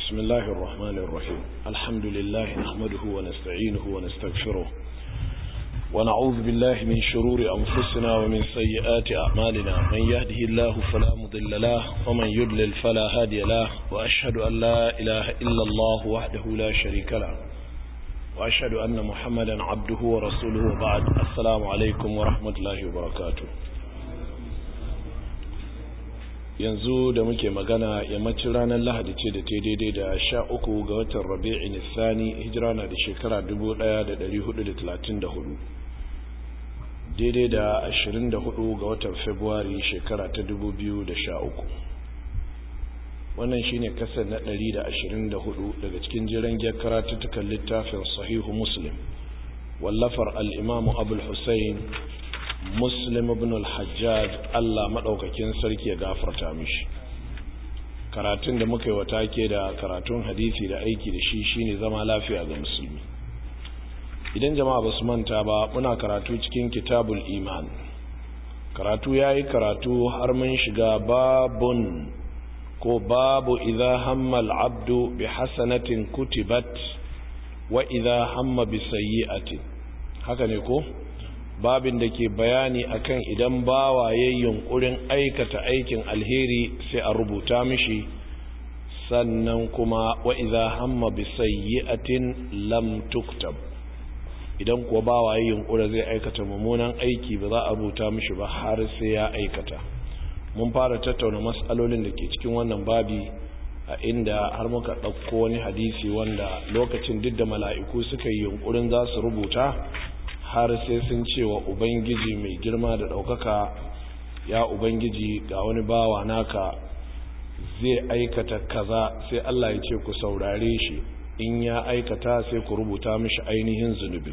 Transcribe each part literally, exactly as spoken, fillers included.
بسم الله الرحمن الرحيم الحمد لله نحمده ونستعينه ونستغفره ونعوذ بالله من شرور أنفسنا ومن سيئات أعمالنا من يهده الله فلا مضل له ومن يضلل فلا هادي له وأشهد أن لا إله إلا الله وحده لا شريك له وأشهد أن محمدا عبده ورسوله وبعد السلام عليكم ورحمة الله وبركاته. yanzu da muke magana yammacin ranar Lahadi ce da ta daidai da sha uku ga watan Rabi'in Thani, hijira na da shekara dubu ɗaya da ɗari hudu da talatin da hudu, daidai da ashirin da hudu ga watan Fabrairu shekara ta dubu biyu da sha uku. Wannan shine kasar na ɗari da ashirin da hudu daga cikin jiran gyar karatuttukan littafin Sahihu Muslim wallafar al-Imam Abul Husayn Muslim ibn al-Hajjaj, Allah madaukakin sarki ya gafarta mishi. Karatun da muka yi wata ke da karatun hadisi da aiki da shi shine zama lafiya ga musulmi. Idan jama'a basu manta ba, muna karatu cikin Kitabul Iman. Karatu yayi karatu har mun shiga babun ko babu idza hamma al-abdu bi hasanatin kutibat wa idza hamma bi sayyi'atin. Haka ne ko? Babin da ke bayani akan idan bawa yayin yunkurin aikata aikin alheri sai a rubuta mishi, sannan kuma wa idza hamma bi sayyi'atin lam tuktab. Idan kuwa bawa yayin yunkura zai aikata mummunan aiki ba za a rubuta mishi ba har sai ya aikata. Mun fara tattauna mas'alolin da ke cikin wannan babi a inda har muka ɗauko wani hadisi wanda lokacin duk da mala'iku suka yi yunkurin za su rubuta har sai sun ce wa Ubangiji mai girma da ɗaukaka, ya Ubangiji ga wani bawa naka zai aikata kaza, sai Allah ya ce ku saurare shi, in ya aikata sai ku rubuta mishi ainihin zunubi.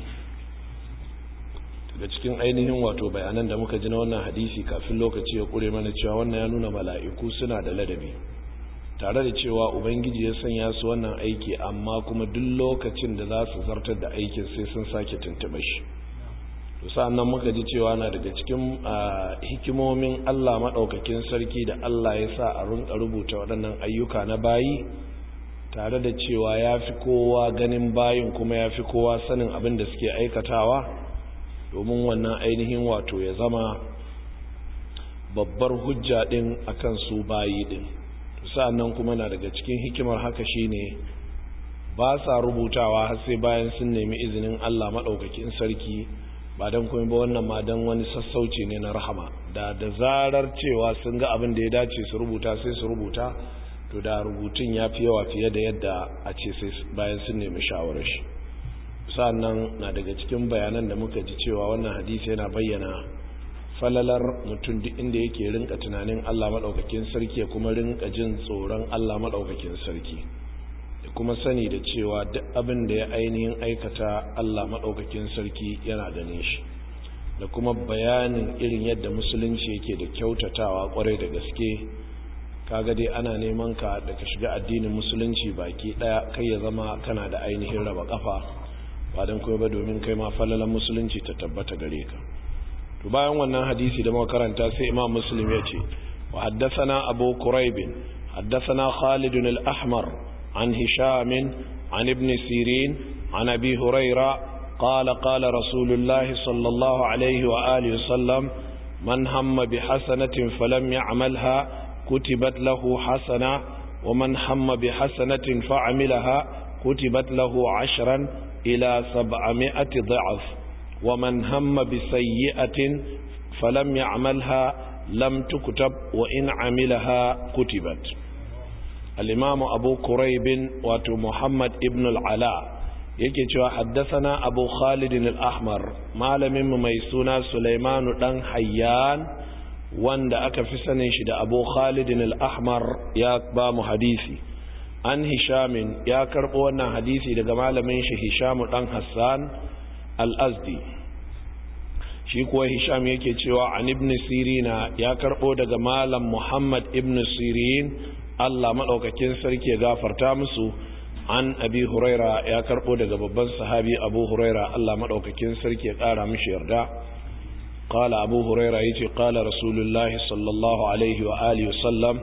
daga cikin ainihin wato bayanan da muka ji na wannan hadisi kafin lokaci ya kure mana cewa wannan ya nuna mala'iku suna da ladabi, tare da cewa Ubangiji ya sanya su wannan aiki, amma kuma duk lokacin da za su zartar da aikin sai sun sake tuntuɓe shi. sa'annan muka ji cewa na daga cikin hikimomin Allah maɗaukakin sarki da Allah ya sa a rinka rubuta waɗannan ayyuka na bayi, tare da cewa ya fi kowa ganin bayin kuma ya fi kowa sanin abin da suke aikatawa, domin wannan ainihin wato ya zama babbar hujja ɗin akan su bayi ɗin. sa'annan kuma na daga cikin hikimar haka shine ba sa rubutawa har sai bayan sun nemi izinin Allah maɗaukakin sarki, ba don kuma ba wannan ma don wani sassauci ne na rahama. da da zarar cewa sun ga abin da ya dace su rubuta sai su rubuta, to da rubutun ya fi yawa fiye da yadda a ce sai bayan sun nemi shawarar shi. sannan na daga cikin bayanan da muka ji cewa wannan hadisi yana bayyana falalar mutum duk inda yake rinka tunanin Allah maɗaukakin sarki ya kuma rinka jin tsoron Allah maɗaukakin sarki, da kuma sani da cewa duk abin da ya ainihin aikata Allah maɗaukakin sarki yana ganin shi, da kuma bayanin irin yadda musulunci yake da kyautatawa kwarai da gaske. kaga dai ana neman ka da ka shiga addinin musulunci baki daya, kai ya zama kana da ainihin raba kafa, ba dan koyi ba domin kai ma falalan musulunci ta tabbata gare ka. to bayan wannan hadisi da muka karanta sai Imam Muslim ya ce wa haddathana Abu Quraib haddathana Khalid al-Ahmar عن هشام عن ابن سيرين عن أبي هريرة قال قال رسول الله صلى الله عليه وآله وسلم من هم بحسنة فلم يعملها كتبت له حسنة ومن هم بحسنة فعملها كتبت له عشرا إلى سبعمائة ضعف ومن هم بسيئة فلم يعملها لم تكتب وإن عملها كتبت. الإمام أبو كريب واتو محمد ابن العلاء yake cewa haddathana Abu Khalid al-Ahmar, malamin mu mai suna Sulaiman dan Hayyan wanda aka fi sanin shi da Abu Khalid al-Ahmar, ya ba mu hadisi an Hisham, ya karbo wannan hadisi daga malamin shi Hisham dan Hassan al-Azdi. shi kuwa Hisham yake cewa an ibn Sirina, ya karbo daga malam Muhammad ibn Sirin, Allah maɗaukakin sarki ya gafarta musu, an Abi Huraira, ya karɓo daga babban sahabi Abu Huraira, Allah maɗaukakin sarki ya ƙara mishi yarda. Qala Abu Huraira yace qala Rasulullahi sallallahu alaihi wa alihi wasallam,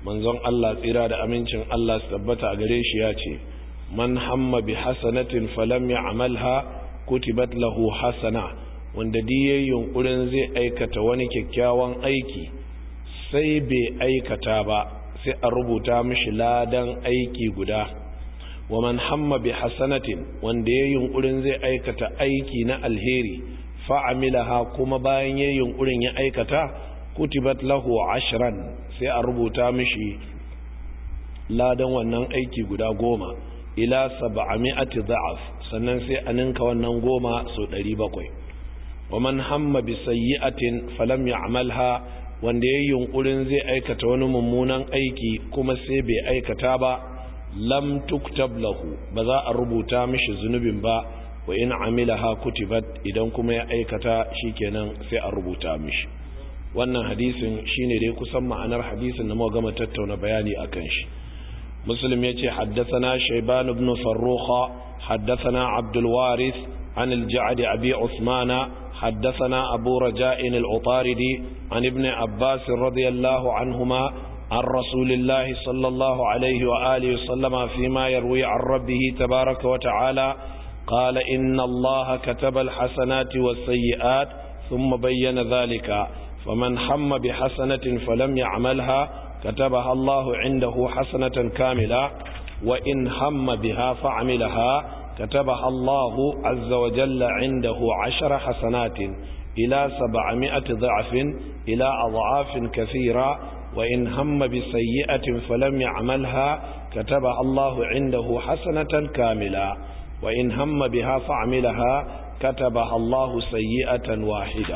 manzon Allah tsira da amincin Allah su tabbata a gare shi ya ce man hamma bi hasanatin falam ya'malha kutibat lahu hasana, wanda diye yunkurin zai aikata wani kyakkyawan aiki sai bai aikata ba sai a rubuta mishi ladan aiki guda. wa man hamma bi hasanatin, wanda yayin yunkurin zai aikata aiki na alheri fa'amilaha, kuma bayan yayin yunkurin ya aikata kutibat lahu ashran, sai a rubuta mishi ladan wannan aiki guda goma ila sab'ami'ati dha'af, sannan sai a ninka wannan goma so ɗari bakwai. wa man hamma bi sayyi'atin falam ya'malha, wanda yayin yunkurin zai aikata wani mummunan aiki kuma sai bai aikata ba lam tuktab lahu, ba za a rubuta mishi zunubin ba. wa in amilaha kutibat, idan kuma ya aikata shikenan sai a rubuta mishi. wannan hadisin shine dai kusan ma'anar hadisin da muka gama tattauna bayani akan shi. muslim yace haddathana shayban ibn farrukha haddathana abdul waris an al-ja'd abi usmana haddathana abu raja'in al-utaridi an ibn abbas radiyallahu anhuma عن رسول الله صلى الله عليه وآله وسلم فيما يروي عن ربه تبارك وتعالى قال إن الله كتب الحسنات والسيئات ثم بين ذلك فمن حم بحسنة فلم يعملها كتبها الله عنده حسنة كاملة وإن هم بها فعملها كتبها الله عز وجل عنده عشر حسنات إلى سبعمائة ضعف إلى أضعاف كثيرة وإن هم بسيئة فلم يعملها كتبها الله عنده حسنة كاملة وإن هم بها فعملها كتبها الله سيئة واحدة.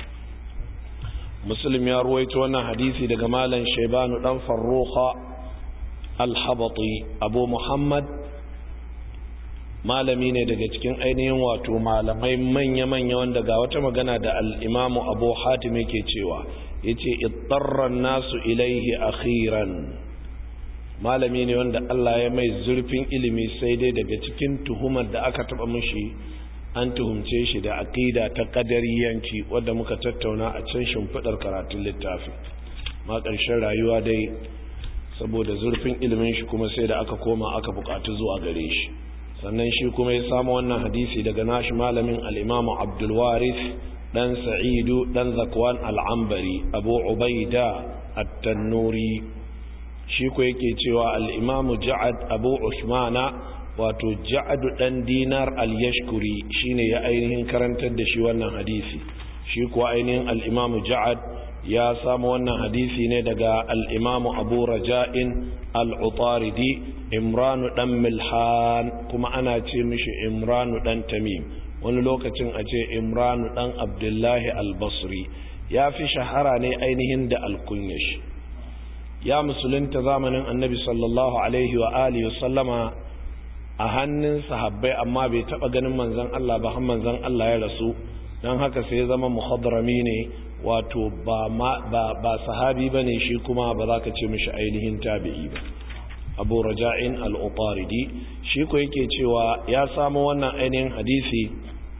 مسلم يا رويتونا حديثي دقمالا شيبان دان فروخ الحبطي أبو محمد malami ne daga cikin ainihin wato malamai manya-manya wanda ga wata magana da al-imamu Abu Hatim yake cewa yace ittarran nasu ilaihi akhiran, malami ne wanda Allah ya mai zurfin ilimi, sai dai daga cikin tuhumar da aka taba mishi an tuhumce shi da aqida ta qadariyanci wanda muka tattauna a can shimfidar karatun littafi. ma ƙarshen rayuwa dai saboda zurfin ilimin shi kuma sai da aka koma aka bukatu zuwa gare shi. sannan shi kuma ya samu wannan hadisi daga nashi malamin al-Imam Abdul Waris dan Sa'idu dan Zakwan al-Ambari Abu Ubaida at-Tannuri. shi ko yake cewa al-Imam Ja'ad Abu Usmana wato Ja'ad dan Dinar al-Yashkuri shine ya ainihin karantar da shi wannan hadisi. shi ko ainihin al-Imam Ja'ad ya samu wannan hadisi ne daga al-Imam Abu Raja'in al-Utaridi Imranu dan Milhan, kuma ana ce mishi Imranu dan Tamim, wani lokacin a ce Imranu dan Abdullahi al-Basri. ya fi shahara ne ainihin da al-kunyash. ya musulunta zamanin Annabi sallallahu alaihi wa alihi wa sallama a hannun sahabbai, amma bai taba ganin manzon Allah ba har manzon Allah ya rasu, dan haka sai ya zama muhadrami ne, wato ba ba ba sahabi bane shi, kuma ba za ka ce mishi ainihin tabi'i ba. Abu Raja'in al-Utaridi shi ko yake cewa ya samu wannan ainihin hadisi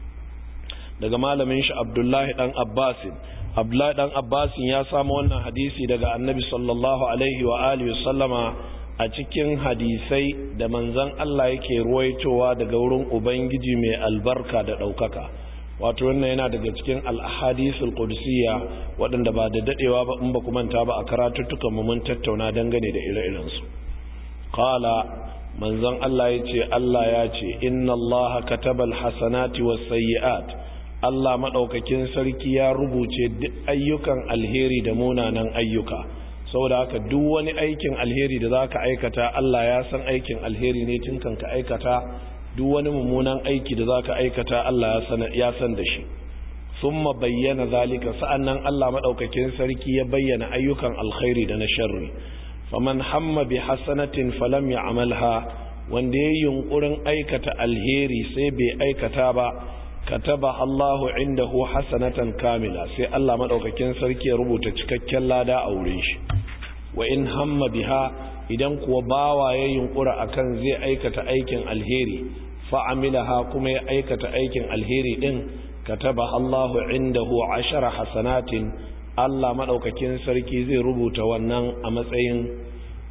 daga malamin shi Abdullahi dan Abbas. Abdullahi dan Abbas ya samu wannan hadisi daga Annabi sallallahu alaihi wa alihi sallama a cikin hadisai da manzon Allah yake ruwaitowa daga wurin Ubangiji mai albarka da daukaka. wato wannan yana daga cikin al-ahadithul qudsiyya waɗanda ba da dadewa ba in ba ku manta ba a karatuttukan mu mun tattauna dangane da ire-iren su. qala manzon Allah yace Allah yace inna Allah katabal hasanati was sayyi'at, Allah madaukakin sarki ya rubuce duk ayyukan alheri da munanan ayyuka. saboda haka duk wani aikin alheri da zaka aikata Allah ya san aikin alheri ne tun kan ka aikata, duk wani mummunan aiki da zaka aikata Allah ya san ya san da shi. thumma bayyana zalika, sa'annan Allah madaukakin sarki ya bayyana ayyukan alkhairi da na sharri. faman hamma bi hasanatin falam ya'malha, wanda yayin yunkurin aikata alheri sai bai aikata ba, kataba Allahu indahu hasanatan kamila, sai Allah madaukakin sarki ya rubuta cikakken lada a wurin shi. wa in hamma biha, idan kuwa bawa ya yunkura akan zai aikata aikin alheri fa'amilaha, kuma ya aikata aikin alheri din, kataba Allahu indahu ashara hasanatin, Allah madaukakin sarki zai rubuta wannan a matsayin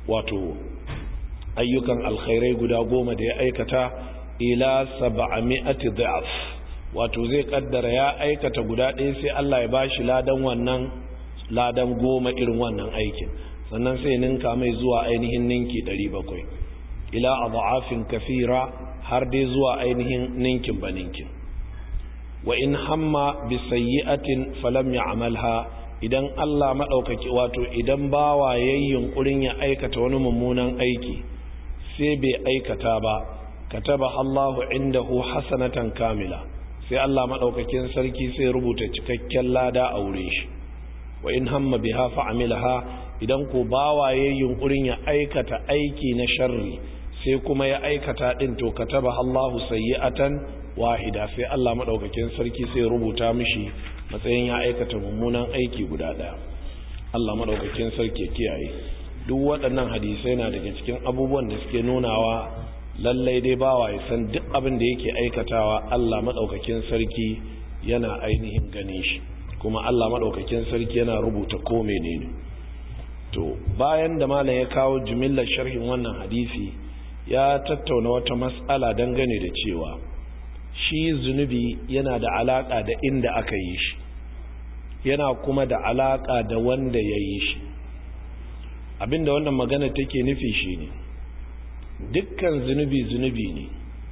wato ayyukan alkhairai guda goma da ya aikata ila sab'ami'ati dha'f, wato zai kaddara ya aikata guda ɗaya sai Allah ya bashi ladan wannan ladan goma irin wannan aikin, sannan sai ninka mai zuwa ainihin ninki ɗari bakwai ila adha'afin kathira, har dai zuwa ainihin ninkin baninkin. wa in hamma bi sayyi'atin falam ya'malha, idan Allah madaukaki wato idan bawa yayin yunkurin ya aikata wani mummunan aiki sai bai aikata ba, kataba Allahu indahu hasanatan kamila, sai Allah madaukakin sarki sai rubuta cikakken lada a wurin shi. wa in hamma biha fa'amilaha, idan ko bawa yayin yunkurin ya aikata aiki na sharri sai kuma ya aikata din, to kataba Allahu sayyi'atan wahida, sai Allah madaukakin sarki sai rubuta mishi matsayin ya aikata mummunan aiki guda daya. Allah madaukakin sarki ya kiyaye. Duk waɗannan hadisai na daga cikin abubuwan da suke nunawa lallai dai bawa ya san duk abin da yake aikatawa Allah madaukakin sarki yana ainihin ganin shi, kuma Allah madaukakin sarki yana rubuta ko menene. To bayan da malam ya kawo jumillar sharhin wannan hadisi, ya tattauna wata mas'ala dangane da cewa shi zunubi yana da alaka da inda aka yi shi, yana kuma da alaka da wanda ya yi shi. Abinda wannan magana take nufi shi ne dukkan zunubi zunubi ne,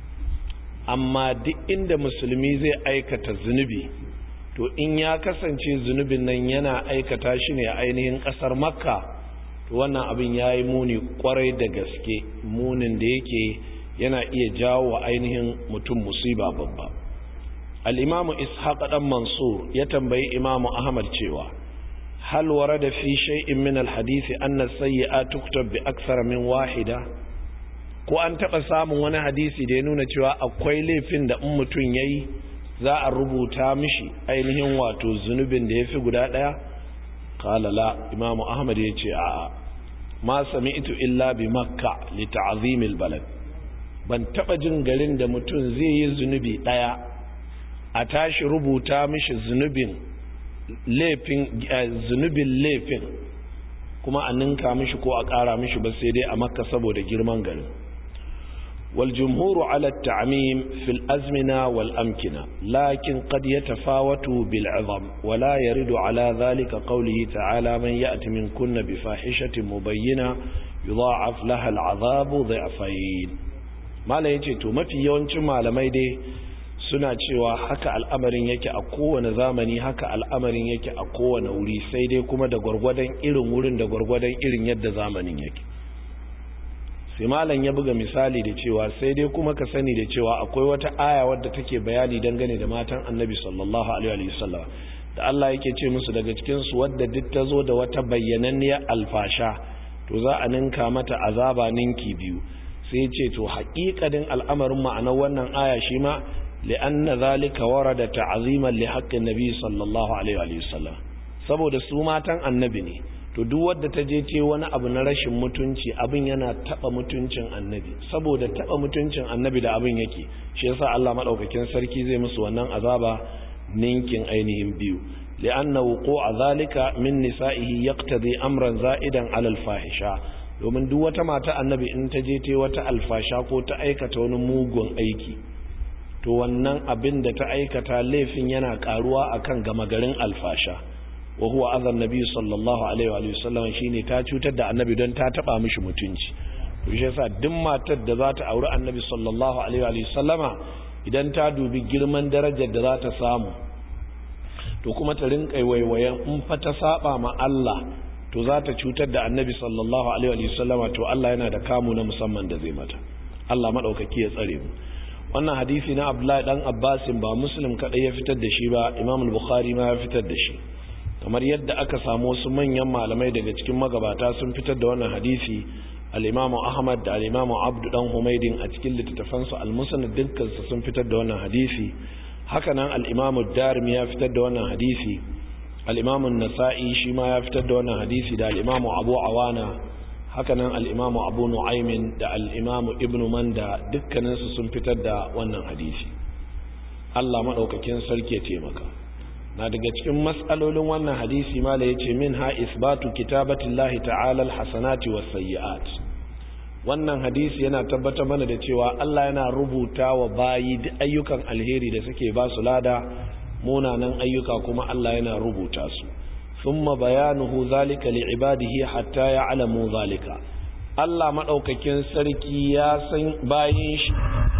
amma duk inda musulmi zai aikata zunubi, to in ya kasance zunubin nan yana aikata shi ne a ainihin ƙasar Makka, to wannan abin ya yi muni kwarai da gaske, munin da yake yana iya jawo wa ainihin mutum musiba babba. Al-Imamu Ishaq dan Mansur ya tambayi Imamu Ahmad cewa hal warada fi shay'in min al-hadisi anna as-sayyi'at tuktab bi akthar min wahida, ko an taba samun wani hadisi da ya nuna cewa akwai laifin da in mutum yayi za a rubuta mishi ainihin wato zunubin da yafi guda daya? Qala la. Imamu Ahmad ya ce a'a, ma sami'tu illa bi Makka li ta'zim al-balad, ban taba jin garin da mutum zai yi zunubi daya a tashi rubuta mishi zunubin laifin zunubin laifin kuma a ninka mishi ko a ƙara mishi ba, sai dai a Makka saboda girman garin. wal jumhuru ala at-ta'mim fil azmina wal amkina, lakin qad yatafawatu bil 'azam wa la yaridu ala dhalika qawlihi ta'ala man ya'ti minkunna bi fahishatin mubayyina yudha'af laha al-'adhabu dhi'fayn. Mala yace to mafi yawancin malamai dai suna cewa haka al'amarin yake a kowane zamani, haka al'amarin yake a kowane wuri, sai dai kuma da gwargwadon irin wurin da gwargwadon irin yadda zamanin yake. Sai malam ya buga misali da cewa sai dai kuma ka sani da cewa akwai wata aya wadda take bayani dangane da matan Annabi sallallahu alaihi wasallam, da Allah yake ce musu daga cikin su wadda duk ta zo da wata bayyananniyar alfasha to za a ninka mata azaba ninki biyu. sai ya ce to haƙiƙanin al'amarin ma'anar wannan aya shi ma li'anna zalika warada ta'ziman li haqqin nabi sallallahu alaihi wa sallam, saboda su matan annabi ne, to duk wanda ta je ce wani abu na rashin mutunci abin yana taba mutuncin annabi, saboda taba mutuncin annabi da abin yake, shi yasa Allah madaukakin sarki zai musu wannan azaba ninkin ainihin biyu. li'anna wuqu'a zalika min nisa'ihi yaqtadi amran za'idan 'ala al-fahisha, domin duk wata mata annabi in ta je ta wata alfasha ko ta aikata wani mugun aiki, to wannan abin da ta aikata laifin yana karuwa akan gama garin alfasha. wa huwa azan nabi sallallahu alaihi wa sallam, shine ta cutar da annabi don ta taba mishi mutunci. to shi yasa duk matar da za ta auri annabi sallallahu alaihi wa sallama, idan ta dubi girman darajar da za ta samu, to kuma ta rinka waiwayen in fa ta saba ma Allah to za ta cutar da annabi sallallahu alaihi wa sallama, to Allah yana da kamu na musamman da zai mata. Allah madaukaki ya tsare mu. wannan hadisi na Abdullahi dan Abbasin ba Muslim kadai ya fitar da shi ba, Imam al-Bukhari ma ya fitar da shi, kamar yadda aka samu wasu manyan malamai daga cikin magabata sun fitar da wannan hadisi. al-Imam Ahmad da al-Imam Abd dan Humaydin a cikin littattafansu al-Musnad dukkan su sun fitar da wannan hadisi. haka nan al-Imam ad-Darimi ya fitar da wannan hadisi, al-Imam an-Nasa'i shi ma ya fitar da wannan hadisi, da al-Imam Abu Awana, haka nan al-Imam Abu Nu'aym da al-Imam Ibn Manda dukkaninsu sun fitar da wannan hadisi. Allah madaukakin sarki ya taimaka. na daga cikin mas'alolin wannan hadisi mala yace minha isbatu kitabatillahi ta'ala alhasanati was-sayyi'at. Wannan hadisi yana tabbatar mana da cewa Allah yana rubuta wa bayi duk ayyukan alheri da suke ba su lada, munanan ayyuka kuma Allah yana rubuta su. Thumma bayanuhu zalika li'ibadihi hatta ya'lamu zalika. Allah madaukakin sarki ya san bayin shi,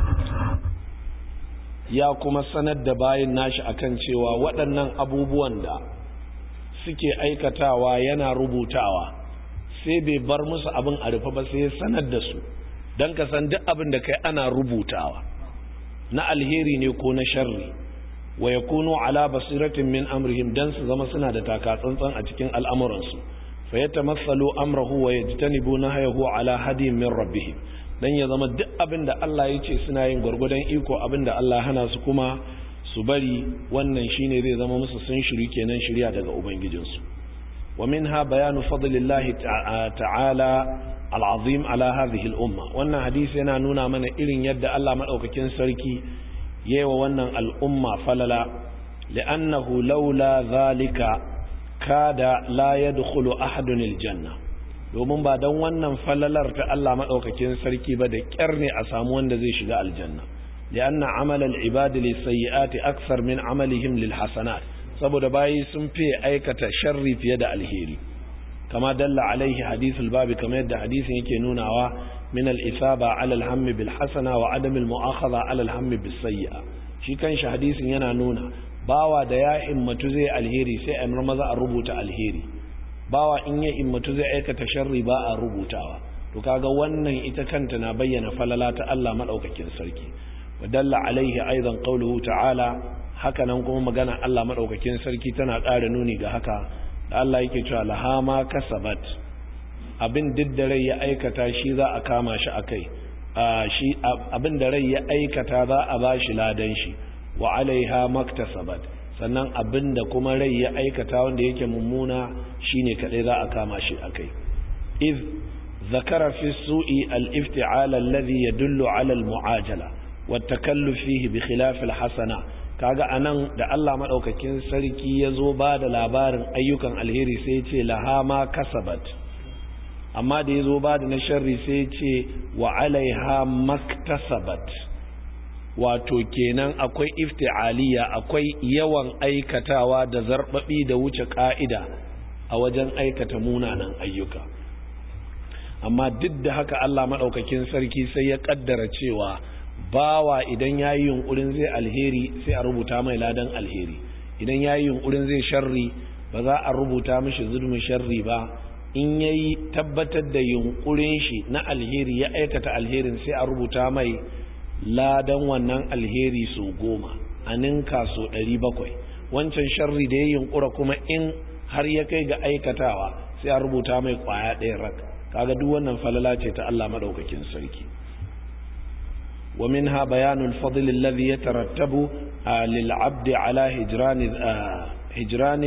ya kuma sanar da bayin nashi akan cewa waɗannan abubuwan da suke aikatawa yana rubutawa, sai bai bar musu abin a rufe ba, sai ya sanar da su don ka san duk abin da kai ana rubutawa, na alheri ne ko na sharri. Wa yakunu ala basiratin min amrihim, dan su zama suna da taka tsantsan a cikin al'amuransu. Fa yatamassalu amrahu wa yajtanibu nahyahu ala hadi min rabbihim, dan ya zama duk abin da Allah ya ce suna yin gwargwadon iko, abin da Allah hana su kuma su bari, wannan shine zai zama musu sun shiri kenan shirya daga ubangijinsu. Wa minha bayanu fadlillahi ta'ala al'azim ala hadhihi al'umma. Wannan hadisi yana nuna mana irin yadda Allah madaukakin sarki yayi wa wannan al'umma falala, li'annahu laula zalika kada la yadkhulu ahadun aljanna. Domin ba don wannan falalar ta Allah maɗaukakin sarki ba, da ƙyar ne a samu wanda zai shiga aljanna. li'anna amalal ibadi lis-sayyi'ati akthar min amalihim lil hasanat, saboda bayi sun fi aikata sharri fiye da alheri. kama dalla alaihi hadithul babi, kama yadda hadisin yake nunawa, min al-isaba ala al-hammi bil hasana wa adam al-mu'akhadha ala al-hammi bis sayyi'a. shi kanshi hadisin yana nuna bawa da ya himmatu zai alheri sai a maza a rubuta alheri, bawa in ya immatu zai aikata sharri ba a rubutawa. To kaga wannan ita kanta na bayyana falala ta Allah madaukakin sarki. Wadalla alaihi aidan qawluhu ta'ala, haka nan kuma magana Allah madaukakin sarki tana ƙara nuni ga haka, da Allah yake cewa laha ma kasabat, abin didda rai ya aikata shi za a kama shi akai, shi abin da rai ya aikata za a bashi ladan shi, wa alaiha maktasabat, sannan abin da kuma rai ya aikata wanda yake mummuna shine kadai za a kama shi akai. iz zakara fi su'i al-ifti'al alladhi yadullu 'ala al-mu'ajala wa at-takalluf fihi bi khilaf al-hasana. kaga anan da Allah madaukakin sarki yazo ba da labarin ayyukan alheri sai ya ce laha ma kasabat, amma da yazo ba da na sharri sai ya ce wa 'alaiha maktasabat. wato kenan akwai ifti'aliya, akwai yawan aikatawa da zarbabi da wuce ka'ida a wajen aikata munanan ayyuka. amma duk da haka Allah madaukakin sarki sai ya kaddara cewa bawa idan yayi yunkurin zai alheri sai a rubuta mai ladan alheri, idan yayi yunkurin zai sharri ba za a rubuta mishi zulmin sharri ba. in yayi tabbatar da yunkurin shi na alheri ya aikata alherin sai a rubuta mai ladan wannan alheri so goma, a ninka so ɗari bakwai. wancan sharri da ya yunkura kuma in har ya kai ga aikatawa sai a rubuta mai kwaya ɗaya rak. kaga duk wannan falala ce ta Allah madaukakin sarki. wa minha bayanul fadl alladhi yatarattabu lil 'abdi ala hijran hijran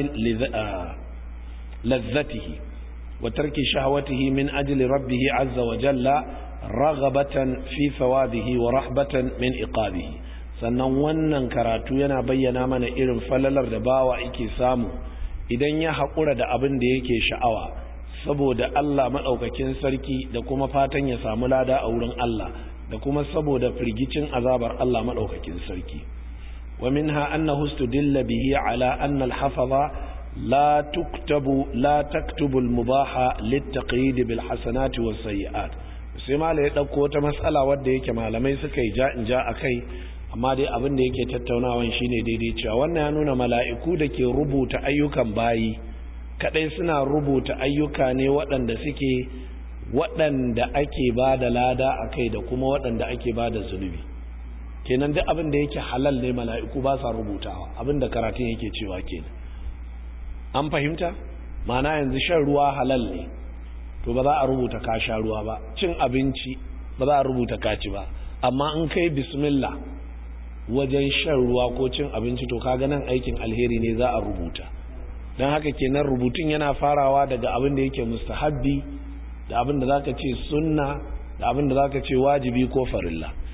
ladhatihi wa tarki shahwatihi min ajli rabbih 'azza wa jalla raghabatan fi thawabihi wa rahbatan min iqabihi. sannan wannan karatu yana bayyana mana irin falalar da bawa yake samu idan ya haƙura da abin da yake sha'awa saboda Allah madaukakin sarki, da kuma fatan ya samu lada a wurin Allah, da kuma saboda firgicin azabar Allah madaukakin sarki. wa minha annahu istudilla bihi ala anna al-hafaza la tuktabu la taktubu al-mubaha lit-taqyid bil hasanati was sayyi'at. sai malai ya dauko wata mas'ala wadda yake malamai suka yi ja in ja akai, amma dai abin da yake tattaunawan shine daidai cewa wannan ya nuna mala'iku da ke rubuta ayyukan bayi kadai suna rubuta ayyuka ne waɗanda suke waɗanda ake ba da lada a kai da kuma waɗanda ake ba da zunubi. kenan duk abin da yake halal ne mala'iku ba sa rubutawa, abin da karatun yake cewa kenan. an fahimta? ma'ana yanzu shan ruwa halal ne, to ba za a rubuta ka sha ruwa ba. cin abinci ba za a rubuta ka ci ba, amma in kai bismillah wajen shan ruwa ko cin abinci to kaga nan aikin alheri ne za a rubuta. don haka kenan rubutun yana farawa daga abin da yake mustahabbi, da abin da zaka ce sunna, da abin da zaka ce wajibi ko farilla.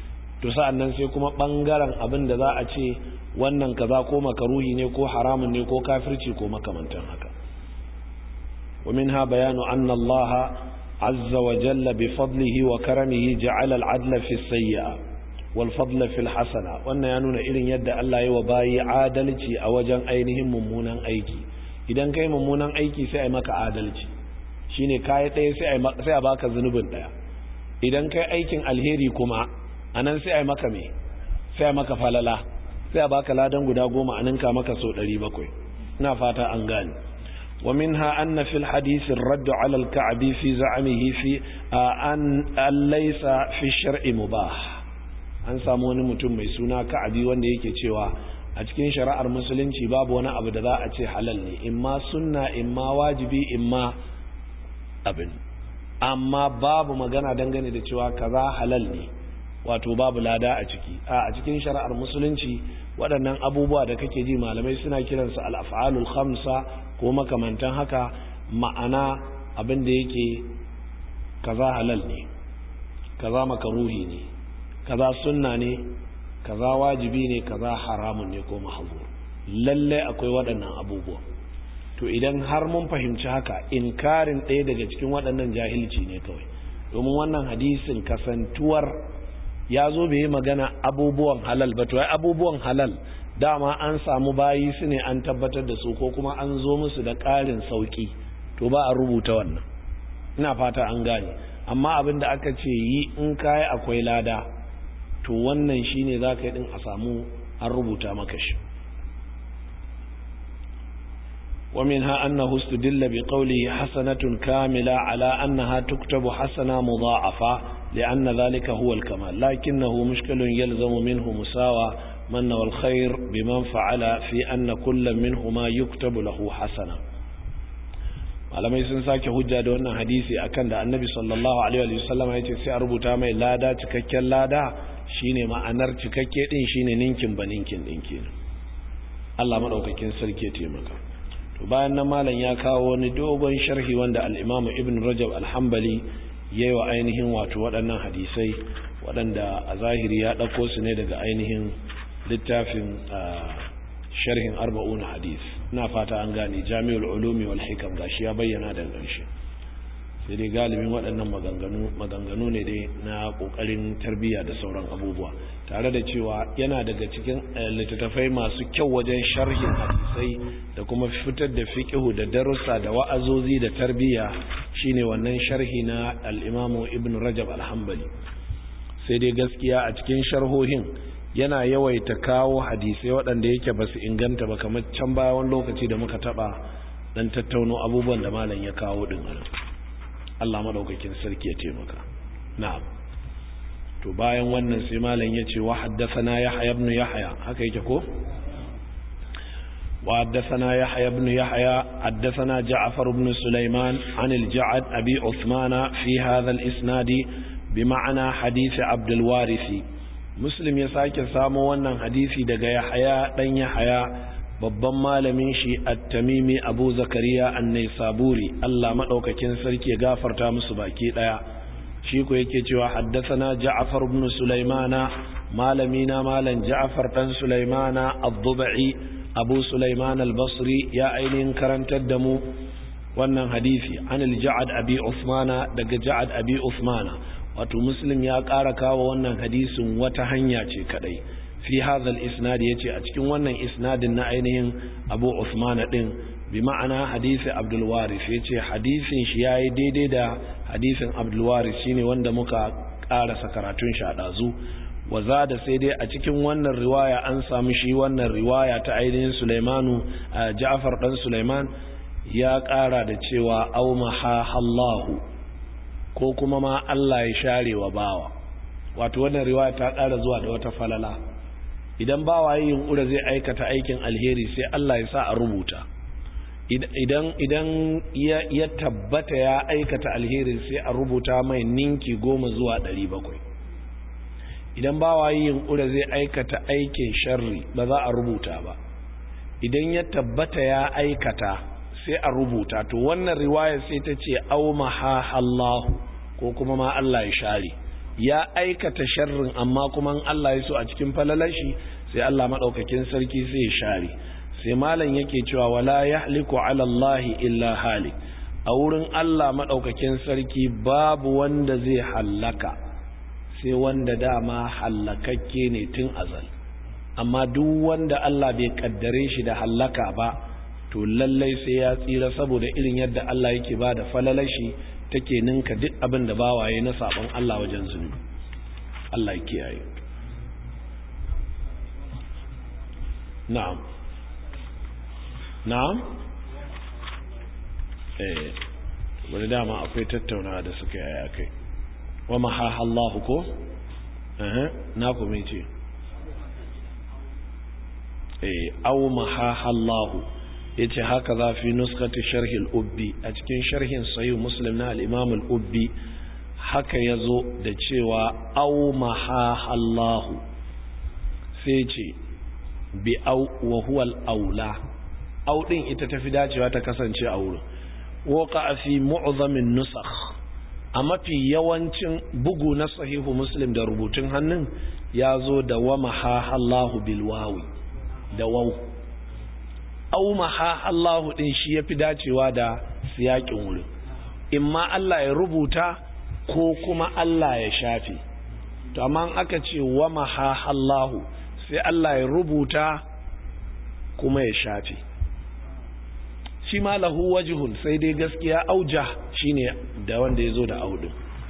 to sa'annan sai kuma bangaren abin da za a ce wannan kaza ko makaruhi ne ko haramun ne ko kafirci ko makamantan haka. wa minha bayanu anna Allah azza wa jalla bi fadlihi wa karamihi ja'ala al-'adla fi as-sayyi'a wal fadla fi al-hasana. wannan ya nuna irin yadda Allah ya wa bayi adalci a wajen ainihin mummunan aiki. idan kai mummunan aiki sai ai maka adalci, shine kai ɗaya sai sai a baka zunubin ɗaya. idan kai aikin alheri kuma anan sai ai maka me sai ai maka falala, sai a baka ladan guda goma aninka maka so ɗari bakwai. ina fata an gane. wa minha anna fil hadith ar-radd 'ala al-ka'bi fi za'mihi fi an laysa fi shar'i mubah. an samu wani mutum mai suna Ka'bi wanda yake cewa a cikin shari'ar musulunci babu wani abu da za a ce halal ne, imma sunna imma wajibi imma abin, amma babu magana dangane da cewa kaza halal ne, wato babu lada a ciki. a cikin shari'ar musulunci waɗannan abubuwa da kake ji malamai suna kiransu al-af'alul khamsa ko makamantan haka, ma'ana abin da yake kaza halal ne, kaza makaruhi ne, kaza sunna ne, kaza wajibi ne, kaza haramun ne ko mahzur. lalle akwai waɗannan abubuwa. to idan har mun fahimci haka, inkarin ɗaya daga cikin waɗannan jahilci ne kawai, domin wannan hadisin kasantuwar ya zo bai yi magana abubuwan halal ba. to ai abubuwan halal dama an samu bayi su ne an tabbatar da su, ko kuma an zo musu da ƙarin sauƙi, to ba a rubuta wannan. ina fata an gane. amma abin da aka ce yi in kayi akwai lada, to wannan shine za ka yi din a samu an rubuta maka shi. ومنها أنه استدل بقوله حسنة كاملة على أنها تكتب حسنة مضاعفة لأن ذلك هو الكمال، لكنه مشكل يلزم منه مساواة من والخير بمن فعل في أن كل منهما يكتب له حسنة. malamai sun sake hujja da wannan hadisi akan da annabi sallallahu alaihi wa sallam ya ce sai a rubuta mai lada, cikakken lada shine ma'anar cikakke din shine ninkin ba ninkin din kenan. Allah madaukakin sarki ya taimaka. to bayan nan malam ya kawo wani dogon sharhi wanda al-Imam Ibn Rajab al-Hanbali yayi wa ainihin wato waɗannan hadisai, waɗanda a zahiri ya ɗauko su ne daga ainihin littafin sharhin arba'un hadis. ina fata an gane Jami'ul Ulumi wal Hikam, gashi ya bayyana da ƙarshe. sai dai galibin waɗannan maganganu maganganu ne dai na ƙoƙarin tarbiyya da sauran abubuwa, tare da cewa yana daga cikin littattafai masu kyau wajen sharhin hadisai da kuma fitar da fiqhu da darussa da wa'azozi da tarbiyya shine wannan sharhi na al-Imam Ibn Rajab al-Hanbali. sai dai gaskiya a cikin sharhohin yana yawaita kawo hadisai waɗanda yake ba su inganta ba, kamar can baya wani lokaci da muka taɓa dan tattauno abubuwan da malam ya kawo din anan. Allah madaukakin sarki ya taimaka. na'am. to bayan wannan sai malam yace wa haddathana Yahya ibn Yahya, haka yake ko? wa haddathana Yahya ibn Yahya haddathana Ja'far ibn Sulaiman an al-Ja'd Abi Uthman fi hadha al-isnad bima'na hadith Abd al-Warith. Muslim ya sake samu wannan hadisi daga Yahya dan Yahya, babban malamin shi at-Tamimi Abu Zakariya an-Naisaburi, Allah madaukakin sarki ya gafarta musu baki daya. shi ko yake cewa haddathana Ja'far ibn Sulaimana, malamina malan Ja'far dan Sulaimana ad-Dubai Abu Sulaiman al-Basri ya ainihin karantar da mu wannan hadisi an al-Ja'd Abi Uthmana, daga Ja'd Abi Uthmana. wato Muslim ya ƙara kawo wannan hadisin wata hanya ce kadai fi hadha al-isnad, yace a cikin wannan isnadin na ainihin Abu Uthman din, bi ma'ana hadisi Abdul Waris, yace hadisin shi yayi daidai da hadisin Abdul Waris, shine wanda muka karasa karatun shi a dazu. wazada sai dai a cikin wannan riwaya an samu shi wannan riwaya ta ainihin Sulaimanu Ja'far dan Sulaiman ya ƙara da cewa aw mahallahu, ko kuma ma Allah ya share wa bawa. wato wannan riwaya ta ƙara zuwa da wata falala. idan bawa yayin yunkura zai aikata aikin alheri sai Allah ya sa a rubuta. idan idan ya, ya tabbata ya aikata alheri sai a rubuta mai ninki goma zuwa ɗari bakwai. idan bawa yayin yunkura zai aikata aikin sharri ba za a rubuta ba. idan ya tabbata ya aikata sai a rubuta. to wannan riwaya sai ta ce aw mahallahu, ko kuma ma Allah ya share. ya aikata sharrin amma kuma Allah ya so a cikin falalashi sai Allah madaukakin sarki sai ya share. sai malam yake cewa wala yahliku ala Allah illa halik, a wurin Allah madaukakin sarki babu wanda zai hallaka sai wanda dama hallakakke ne tun azal. amma duk wanda Allah bai kaddare shi da hallaka ba to lallai sai ya tsira, saboda irin yadda Allah yake ba da falalashi take ninka duk abin da bawaye na sabon Allah wajen zunubi. Allah ya kiyaye. na'am na'am eh wani dama akwai tattaunawa da suka yi akai wa mahaha Allah ko eh na ku me ce eh aw mahaha Allah yace haka za fi nuskati sharhi al-ubbi, a cikin sharhin sahih muslim na al-imam al-ubbi haka yazo da cewa aw mahaha Allah, sai ce bi aw wa huwa al-aula, aw din ita tafi dacewa ta kasance a wurin. waqa fi mu'zamin nusakh, a mafi yawancin bugu na sahihu muslim da rubutun hannun yazo da wa mahaha Allah bil wawi da waw. aw maha Allahu din shi yafi dacewa da siyakin wurin, imma Allah ya rubuta ko kuma Allah ya shafe. to amma aka ce wa maha Allahu sai Allah ya rubuta kuma ya shafe, shi ma lahu wajhun, sai dai gaskiya auja shine da wanda yazo da audin.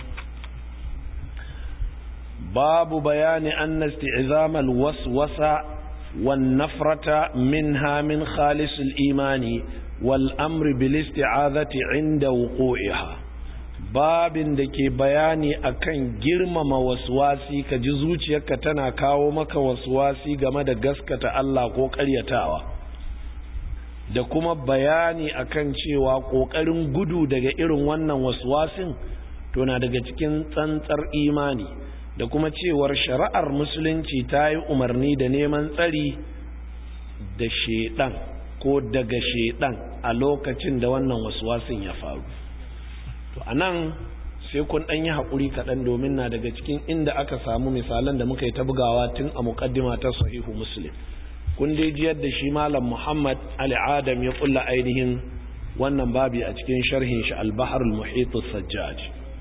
babu bayani anna isti'zam al-waswasa والنفرة منها من خالص الإيمان والأمر بالاستعاذة عند وقوعها. باب دake bayani akan girmama waswasi, ka ji zuciyarka tana kawo maka waswasi game da gaskata Allah ko ƙaryatawa, da kuma bayani akan cewa ƙoƙarin gudu daga irin wannan waswasin to na daga cikin tsantsar imani, da kuma cewar shari'ar musulunci ta yi umarni da neman tsari da shedan ko daga shedan a lokacin da wannan waswasin ya faru. to anan sai kun dan yi hakuri kaɗan, domin na daga cikin inda aka samu misalan da muka yi ta bugawa tun a muqaddima ta sahihu muslim. kun dai ji yadda shi malam Muhammad Ali Adam ya kulla ainihin wannan babi a cikin sharhin shi al-Bahr al-Muhit as-Sajjaj.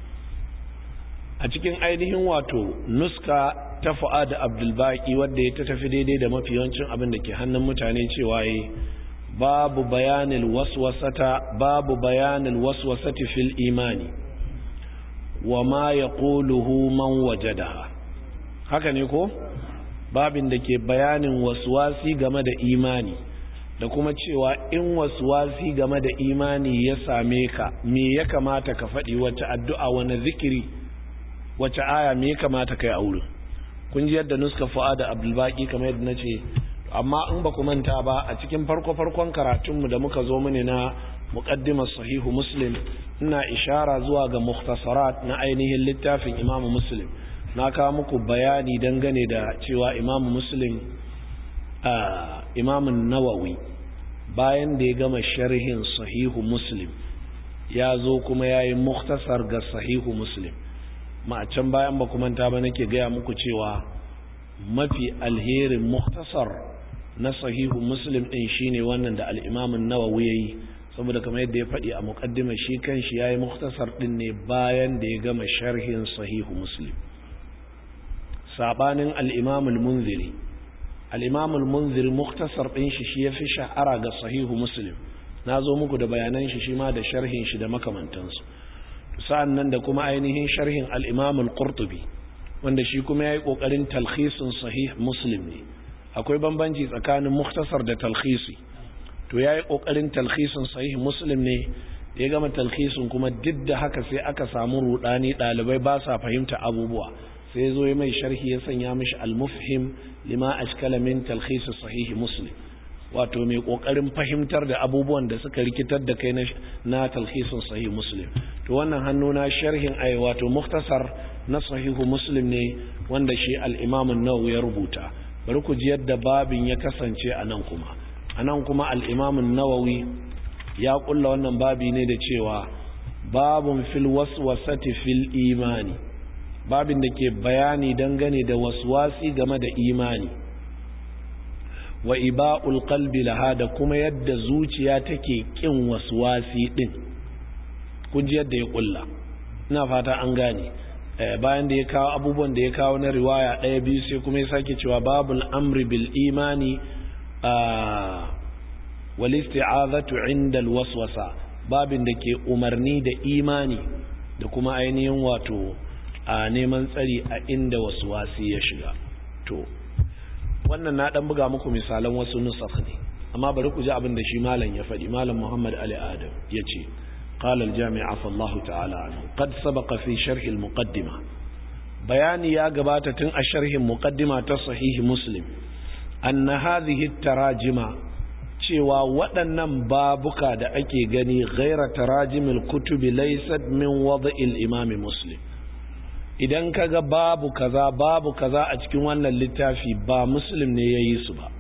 a cikin ainihin wato nuska ta Fuad Abdul Baqi wanda ya ta tafi daidai da mafi yawancin abin da ke hannun mutane, cewa yi babu bayanil waswasata babu bayanil waswasati fil imani wa ma yaquluhu man wajadaha. haka ne ko? babin da ke bayanin waswasi game da imani, da kuma cewa in waswasi game da imani ya same ka, me ya kamata ka faɗi, wacce addu'a, wani zikiri, wace aya me ya kamata kai a wurin. kun ji yadda nuska Fuad Abdul Baqi kamar yadda nace, amma in ba ku manta ba a cikin farko farkon karatun mu da muka zo mune na muqaddimar sahihu muslim, ina ishara zuwa ga mukhtasarat na ainihin littafin Imam Muslim. na kawo muku bayani dangane da cewa Imam Muslim a Imam Nawawi bayan da ya gama sharhin sahihu Muslim ya zo kuma yayi mukhtasar ga sahihu Muslim. ma a can bayan ba kuma ta ba nake gaya muku cewa mafi alherin mukhtasar na sahihu muslim din shine wannan da al-Imam an-Nawawi yayi, saboda kamar yadda ya faɗi a muqaddimar shi kanshi yayi mukhtasar din ne bayan da ya gama sharhin sahihu muslim. sabanin al-Imam al-Munziri, al-Imam al-Munziri mukhtasar din shi shi yafi shahara ga sahihu muslim. nazo muku da bayanan shi shi ma da sharhin shi da makamantansu. sa'an nan da kuma ainihin sharhin al-Imam al-Qurtubi wanda shi kuma yayi kokarin talkhisin sahih muslim ne. akwai bambanci tsakanin mukhtasar da talkhisi. to yayi kokarin talkhisin sahih muslim ne, ya gama talkhisin kuma duk da haka sai aka samu rudani, dalibai ba sa fahimta abubuwa, sai zo ya mai sharhi ya sanya mishi al-mufhim lima ashkala min talkhis sahih muslim, wato mai kokarin fahimtar da abubuwan da suka rikitar da kai na talkhisin sahih muslim. to wannan hannu na sharhin ai wato mukhtasar na sahihu muslim ne wanda shi al-Imam an-Nawawi ya rubuta. bari ku ji yadda babin ya kasance anan kuma anan kuma al-Imam an-Nawawi ya kulla wannan babi ne da cewa babun fil waswasati fil imani, babin da ke bayani dangane da waswasi game da imani wa iba'ul qalbi laha da kuma yadda zuciya take kin waswasi din kun ji yadda ya kulla ina fata an gane bayan da ya kawo abubuwan da ya kawo na riwaya ɗaya biyu sai kuma ya sake cewa babul amri bil imani wal isti'azatu inda al waswasa babin da ke umarni da imani da kuma ainihin wato a neman tsari a inda waswasi ya shiga. To wannan na dan buga muku misalan wasu nusakh ne, amma bari ku ji abin da shi malam ya faɗi. Malam Muhammad Ali Adam yace qala al-jami' afa Allah ta'ala anhu qad sabaqa fi sharh al-muqaddimah, bayani ya gabata tun a sharhin muqaddima ta sahih Muslim, anna hadhihi at-tarajima, cewa waɗannan babuka da ake gani ghaira tarajimil kutubi laysat min wada'il imam Muslim. Idan kaga babu kaza babu kaza a cikin wannan littafi ba Muslim ne yayi su ba,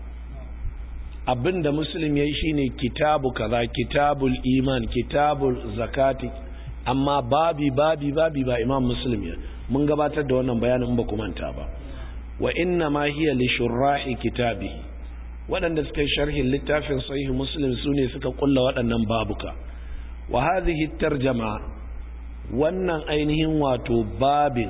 abinda Muslim yayi shine kitabu kaza, kitabul iman, kitabul zakati, amma babi babi babi ba Imam Muslim ya. Mun gabatar da wannan bayanin ba ku manta ba. Wa inna ma hiya li shurrahi kitabi, waɗanda suka yi sharhin littafin sahih Muslim sune suka kulla waɗannan babuka. Wa hadhihi tarjama, wannan ainihin wato babin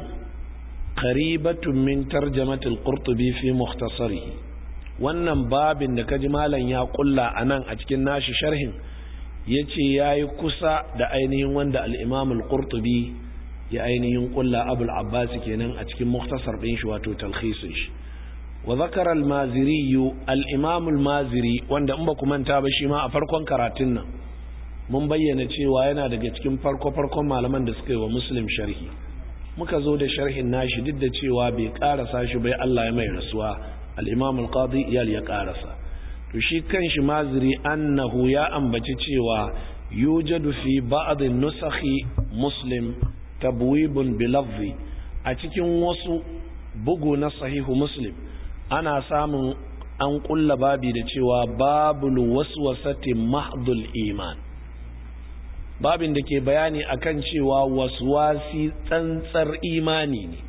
qaribatun min tarjamatil Qurtubi fi mukhtasarihi, wannan babin da kaji malam ya kulla anan a cikin nashi sharhin yace yayi kusa da ainihin wanda al-Imam al-Qurtubi ya ainihin kulla Abul Abbas kenan a cikin mukhtasar din shi wato talkhisin shi. Wa zakara al-Maziri, al-Imam al-Maziri wanda in ba ku manta ba shi ma a farkon karatun nan mun bayyana cewa yana daga cikin farko-farkon malaman da suka yi wa Muslim sharhi. Muka zo da sharhin nashi duk da cewa bai karasa shi bai, Allah ya mai rasuwa, al-Imam al-Qadi Iyal ya karasa. To shi kanshi Maziri annahu ya ambaci cewa yujadu fi ba'd an-nusakhi Muslim tabwibun bi lafzi, a cikin wasu bugu na sahihu Muslim ana samun an kulla babi da cewa babul waswasati mahdul iman, babin da ke bayani akan cewa waswasi tsantsar imani ne.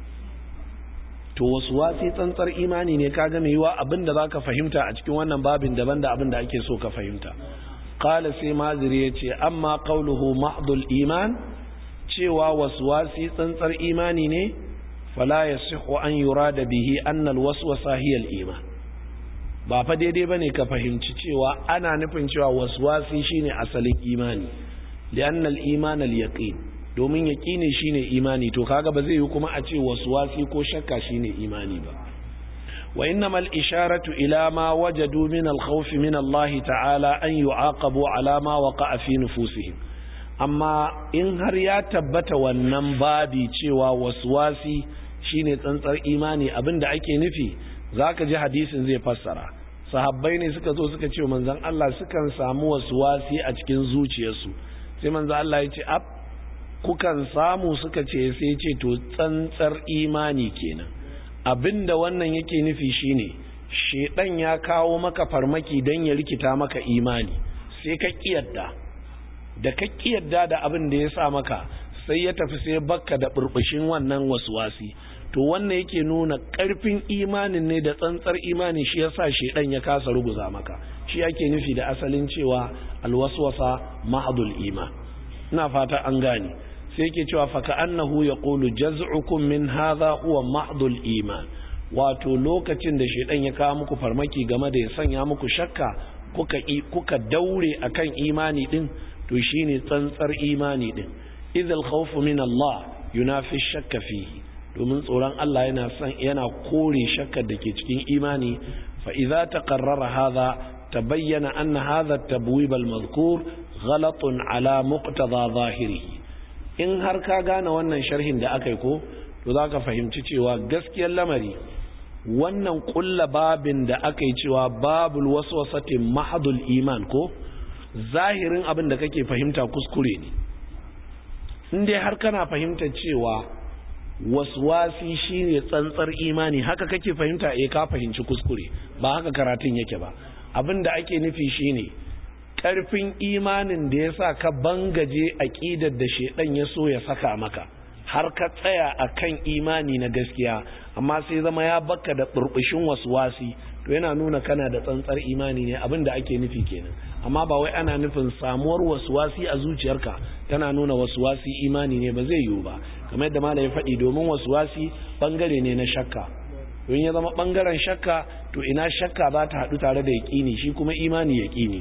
To waswasi tsantsar imani ne, kaga mai yiwa abinda zaka fahimta a cikin wannan babin daban da abinda ake so ka fahimta. Qala sai Maziri yace amma qawluhu mahdul iman, cewa waswasi tsantsar imani ne, fala yasihu an yurada bihi anna alwaswasa hiya aliman. Ba fa daidai bane ka fahimci cewa ana nufin cewa waswasi shine asalin imani, li'anna al-iman al-yaqin, domin yaqini shine imani. To kaga ba zai yi kuma a ce waswasi ko shakka shine imani ba. Wa innamal isharatu ila ma wajadu min al-khawf min Allah ta'ala an yu'aqabu ala ma waqa'a fi nufusihim. Amma in har ya tabbata wannan babi cewa waswasi shine tsantsar imani, abinda ake nufi zaka ji hadisin zai fassara. Sahabbai ne suka zo suka ce manzon Allah sukan samu waswasi a cikin zuciyarsu, sai manzon Allah ya ce ab kukan samu, suka ce sai ce to tsantsar imani kenan. Abinda wannan yake nufi shine shedan ya kawo maka farmaki dan ya rikita maka imani, sai ka kiyarda da ka kiyarda da abin da ya sa maka, sai ya tafi sai bakka da burbushin wannan waswasi. To wannan yake nuna karfin imanin ne da tsantsar imani, shi yasa shedan ya kasa ruguza maka. Shi yake nufi da asalin cewa alwaswasa mahdul iman. Ina fata an gane. Sai yake cewa fa ka'annahu yaqulu jaz'ukum min hadha huwa mahdul iman, wato lokacin da shedan ya kawo muku farmaki game da ya sanya muku shakka, kuka kuka daure akan imani din, to shine tsantsar imani din. Idhal khawfu min Allah yunafi shakka fihi, domin tsoron Allah yana san yana kore shakkar da ke cikin imani. Fa idza taqarrara hadha tabayyana anna hadha at-tabwib al-madhkur ghalatun ala muqtada zahirihi. In har ka gane wannan sharhin da aka yi ko, to zaka fahimci cewa gaskiyar lamari wannan kulla babin da aka yi cewa babul waswasati mahdul iman ko, zahirin abin da kake fahimta kuskure ne. In dai har kana fahimta cewa waswasi shine tsantsar imani, haka kake fahimta, eh ka fahimci kuskure, ba haka karatun yake ba. Abin da ake nufi shine karfin imanin da yasa ka bangaje aqidar da shedan ya so ya saka maka, har ka tsaya akan imani na gaskiya amma sai zama ya baka da burbushin waswasi to yana nuna kana da tsantsar imani ne, abinda ake nufi kenan. Amma ba wai ana nufin samuwar waswasi a zuciyarka tana nuna waswasi imani ne, ba zai yiwu ba, kamar yadda malai ya faɗi, domin waswasi bangare ne na shakka. don ya zama bangaren shakka to ina shakka za ta haɗu tare da yaƙini, shi kuma imani yaƙini.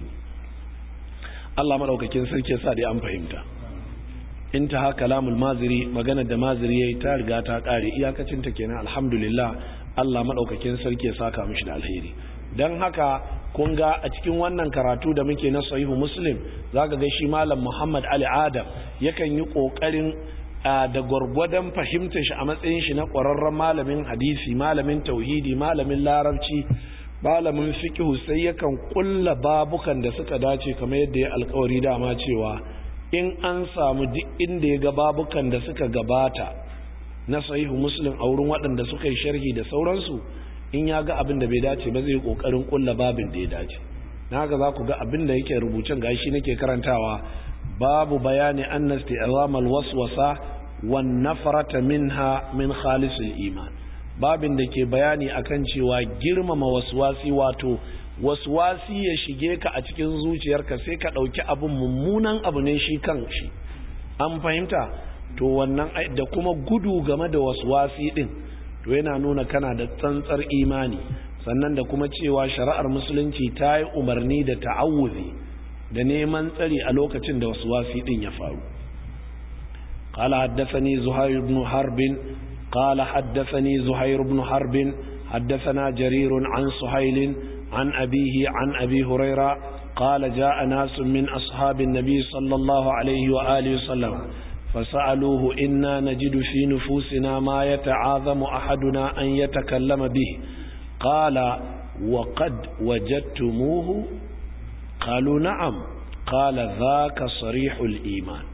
Allah madaukakin sarki sa dai an fahimta. intaha kalamul maziri, maganar da maziri yayi ta riga ta kare, iyakacin ta kenan, alhamdulillah. Allah madaukakin sarki ya saka mishi da alheri. dan haka kun ga a cikin wannan karatu da muke na sahihu muslim zaka ga shi malam Muhammad Ali Adam yakan yi kokarin da gwargwadon fahimtar shi a matsayin shi na ƙwararren malamin hadisi, malamin tauhidi, malamin larabci, malamin fiqh, sai yakan kulla babukan da suka dace kamar yadda ya alƙawari dama cewa in an samu duk inda ya ga babukan da suka gabata na sahihu muslim a wurin waɗanda suka yi sharhi da sauransu, in ya ga abin da bai dace ba zai kokarin kulla babin da ya dace. na haka za ku ga abin da yake rubucin gashi nake karantawa, babu bayani anna isti'zam alwaswasa wan nafrata minha min khalisul iman, babin da ke bayani akan cewa girmama waswasi, wato waswasi ya shige ka a cikin zuciyarka sai ka dauki abun mummunan abu ne shi kan shi, an fahimta, to wannan da kuma gudu game da waswasi din to yana nuna kana da tsantsar imani. sannan da kuma cewa shari'ar musulunci ta yi umarni da ta'awuzi da neman tsari a lokacin da waswasi din ya faru. qala haddathani zuhair ibn harb qala haddathani zuhair ibn harb haddathana jarir an suhayl an abihi an abi huraira qala jaa nas min ashabin nabi sallallahu alayhi wa alihi wasallam فسألوه إنا نجد في نفوسنا ما يتعاظم أحدنا أن يتكلم به قال وقد وجدتموه قالوا نعم قال ذاك صريح الإيمان.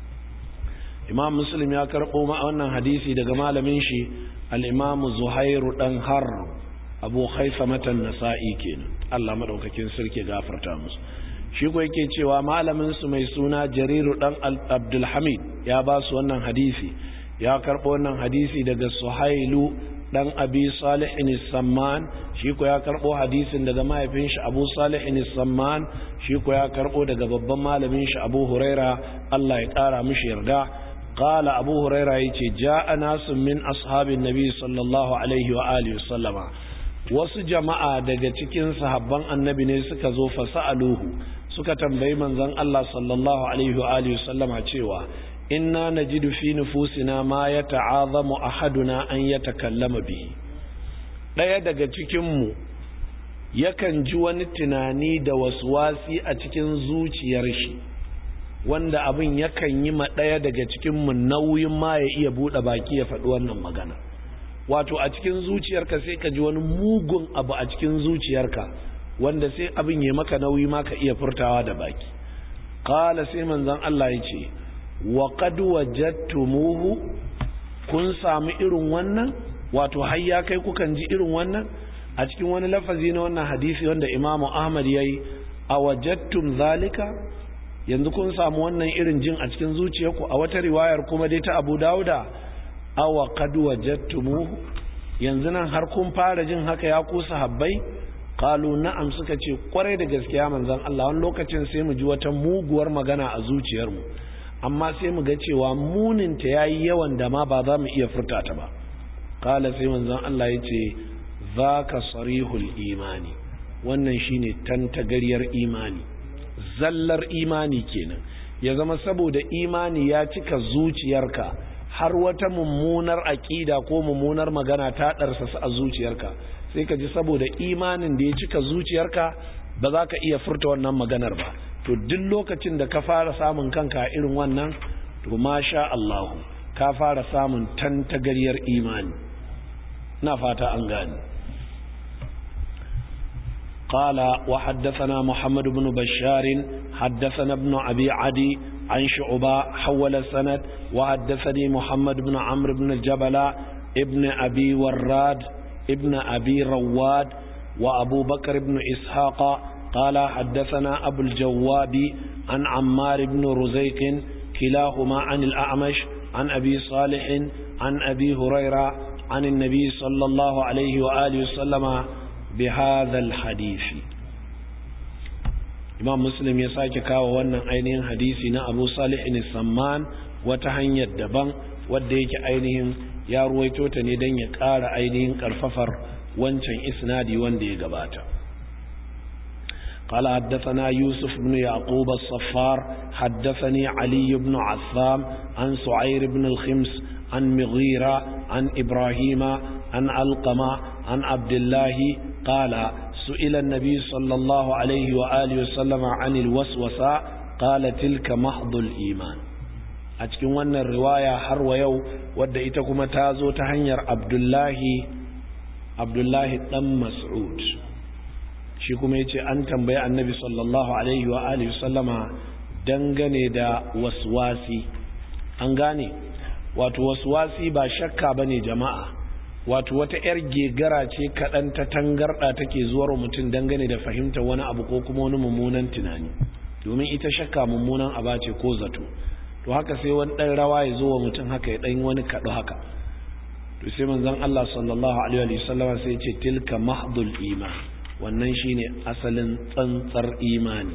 إمام مسلم يكرقوا معنا حديثي دقمال منشي الإمام زهير الأنهر أبو خيثمة النسائي كين الله مدعوك كين سركي غافر تامس. shi ko yake cewa malamin su mai suna Jariru dan Abdul Hamid ya ba su wannan hadisi, ya karbo wannan hadisi daga Suhailu dan Abi Salih as-Samman, shi ko ya karbo hadisin daga mahaifin shi Abu Salih as-Samman, shi ko ya karbo daga babban malamin shi Abu Huraira, Allah ya kara mishi yarda. qala Abu Huraira yace ja'a nasun min ashabin nabi sallallahu alaihi wa alihi wasallama, wasu jama'a daga cikin sahabban annabi ne suka zo fasa'aluhu, suka tambayi manzon Allah sallallahu alaihi wa alihi wasallama cewa inna najidu fi nufusina ma yata'azamu ahaduna an yatakallama bihi, daya daga cikin mu yakan ji wani tunani da waswasi a cikin zuciyar shi wanda abin yakan yi ma daya daga cikin mu nauyin ma ya iya bude baki ya faɗi wannan magana. wato a cikin zuciyarka sai ka ji wani mugun abu a cikin zuciyarka wanda sai abin ya maka nauyi ma ka iya furtawa da baki. qala sai manzon Allah ya ce wa qad wajadtumuhu, kun samu irin wannan, wato har ya kai kukan ji irin wannan. a cikin wani lafazi na wannan hadisi wanda Imam Ahmad yayi, awajadtum zalika, yanzu kun samu wannan irin jin a cikin zuciyarku. a wata riwayar kuma dai ta Abu Dawuda, awa qad wajadtumuhu, yanzu nan har kun fara jin haka ya ku sahabbai. qalu na'am, suka ce kwarai da gaskiya manzon Allah, wani lokacin sai mu ji wata muguwar magana a zuciyarmu amma sai mu ga cewa munin ta yayi yawan da ma ba za mu iya furta ta ba. qala sai manzon Allah yace zaka sarihul imani, wannan shine tantagariyar imani, zallar imani kenan, ya zama saboda imani ya cika zuciyarka har wata mummunar aqida ko mummunar magana ta darsa a zuciyarka, sai ka ji saboda imanin da ya cika zuciyarka ba za ka iya furta wannan maganar ba. to duk lokacin da ka fara samun kanka irin wannan, to masha Allah ka fara samun tantagariyar imani. na fata an gani. قال وحدثنا محمد بن بشار حدثنا ابن أبي عدي عن شعبة حول السند وحدثني محمد بن عمرو بن الجبل ابن أبي وراد ابن أبي رواد وأبو بكر بن إسحاق قال حدثنا أبو الجواب عن عمار بن رزيق كلاهما عن الأعمش عن أبي صالح عن أبي هريرة عن النبي صلى الله عليه وآله وسلم بهذا الحديث. إمام مسلم يساك كاو وانا أينهم حديثنا أبو صالح السمان وتهني الدبان وديك أينهم يا رويتو تندين يكار أينهم كالففر وانشان إسنادي واندي قباتا. قال حدثنا يوسف بن يعقوب الصفار حدثني علي بن عثام عن سعير بن الخمس عن مغيرة عن إبراهيم عن علقمة عن عبد الله قال سئل النبي صلى الله عليه وآله وسلم عن الوسوسة قال تلك محض الإيمان. أتكن وانا الرواية حرو يو ودى إتكم تازو تهنير عبد الله عبد الله بن مسعود shi kuma yace an tambaye annabi sallallahu alaihi wa alihi sallama dangane da waswasi. An gane wato waswasi ba shakka bane jama'a, wato wata yar gegara ce kadan ta tangarda take zuwar mutum dangane da fahimtar wani abu ko kuma wani mummunan tunani, domin ita shakka mummunan aba ce ko zato. To haka sai wani dan rawa ya zo wa mutum haka ya dan wani kadu haka, to sai manzon Allah sallallahu alaihi wa sallama sai ya ce tilka mahdul iman, wannan shine asalin tsantsar imani.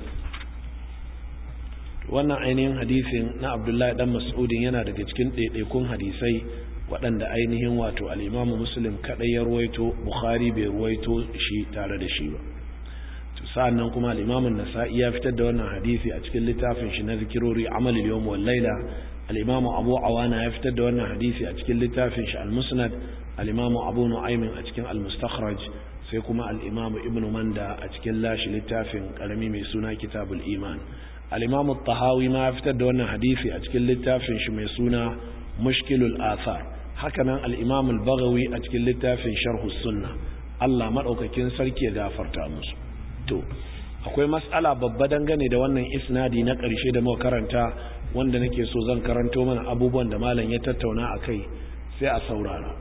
Wannan ainihin hadisin na Abdullahi dan Mas'udin yana daga cikin ɗaiɗaikun hadisai waɗanda ainihin wato al-Imam Muslim kadai ya ruwaito, Bukhari bai ruwaito shi tare da shi ba. To sa'annan kuma al-Imam An-Nasa'i ya fitar da wannan hadisi a cikin littafin shi na Zikirori Amal al-Yawm wal Layla. Al-Imam Abu Awana ya fitar da wannan hadisi a cikin littafin shi Al-Musnad. Al-Imam Abu Nu'aym a cikin Al-Mustakhraj, sai kuma al-Imam Ibn Manda a cikin lashi littafin karami mai suna Kitabul Iman. Al-Imam At-Tahawi ma fitar da wannan hadisi a cikin littafin shi mai suna Mushkilul Athar. Hakanan al-Imam Al-Baghawi a cikin littafin Sharh Sunnah. Allah madaukakin sarki ya gafarta musu. To akwai mas'ala babba dangane da wannan isnadi na ƙarshe da muka karanta, wanda nake so zan karanto mana abubuwan da malam ya tattauna akai sai a saurara.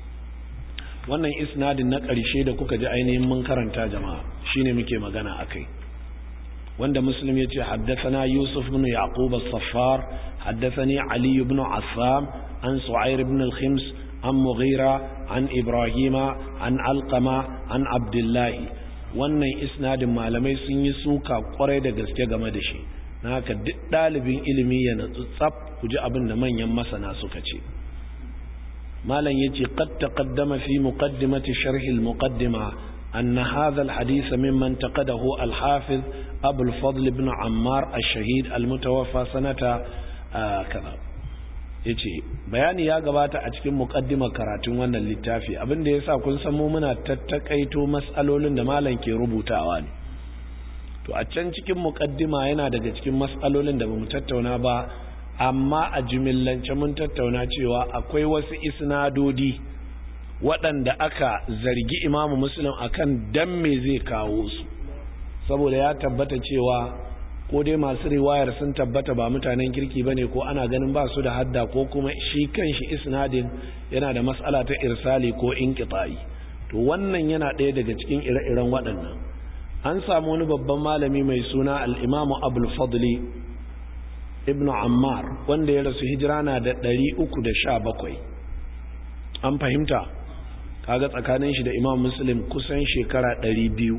Wannan isnadin na ƙarshe da kuka ji ainihin mun karanta jama'a shine muke magana akai, wanda Muslim yace haddathana Yusuf ibn Yaqub as-Saffar haddathani Ali ibn Assam an Su'air ibn al-Khims an Mughira an Ibrahima an Alqama an Abdullah. Wannan isnadin malamai sun yi suka kwarai da gaske game da shi, na haka duk ɗalibin ilimi ya natsu tsaf ku ji abin da manyan masana suka ce. malam yace qad taqaddama fi muqaddimati sharh al-muqaddima أن هذا الحديث ممن تقده الحافظ أبو الفضل بن عمار الشهيد المتوفى سنة آه كذا. yace bayani ya gabata a cikin muqaddimar karatun wannan littafi, abin da yasa kun san mu muna tattakaito mas'alolin da malam ke rubutawa ne. To a can cikin muqaddima yana daga cikin mas'alolin da bamu tattauna ba, amma a jimillance mun tattauna cewa akwai wasu isnadodi waɗanda aka zargi Imam Muslim akan dan me zai kawo su, saboda ya tabbata cewa ko dai masu riwayar sun tabbata ba mutanen kirki bane, ko ana ganin ba su da hadda, ko kuma shi kanshi isnadin yana da mas'ala ta irsali ko inqita'i. To wannan yana ɗaya daga cikin ire-iren waɗannan. An samu wani babban malami mai suna al-Imam Abul Fadli Ibn Ammar, wanda ya rasu hijira na da ɗari uku da sha bakwai. An fahimta, kaga tsakanin shi da Imam Muslim kusan shekara ɗari biyu.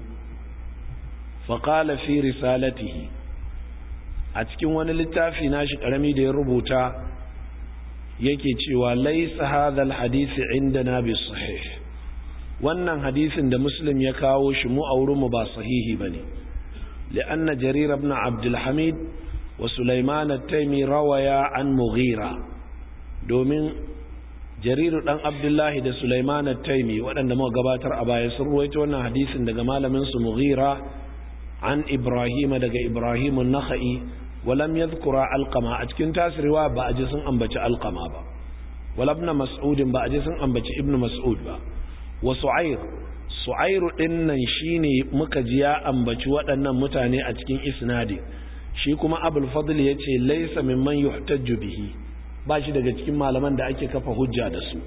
Faqala fi risalatihi, a cikin wani littafi nashi karami da ya rubuta yake cewa laysa hadha alhadith indana bi sahih, wannan hadisin da Muslim ya kawo shi mu a wurin mu ba sahihi bane. li'anna Jarir ibn Abd al-Hamid wa Sulaiman at-Taymi rawaya an Mughira, domin Jarir dan Abdullahi da Sulaiman at-Taymi waɗanda muka gabatar a baya sun ruwaito wannan hadisin daga malamin su Mughira an Ibrahim daga Ibrahim an-Nakhai, ولم يذكر علقمة أتكن تاسروا بأجسن أنبت علقمة با، ولا ابن مسعود بأجسن أنبت ابن مسعود با، وسعير سعير إن شيني مكجيا أنبت وأن متاني أتكن إسنادي شيكما أبو الفضل يتي ليس ممن يحتج به، باشي daga cikin malaman da ake kafa hujja da su.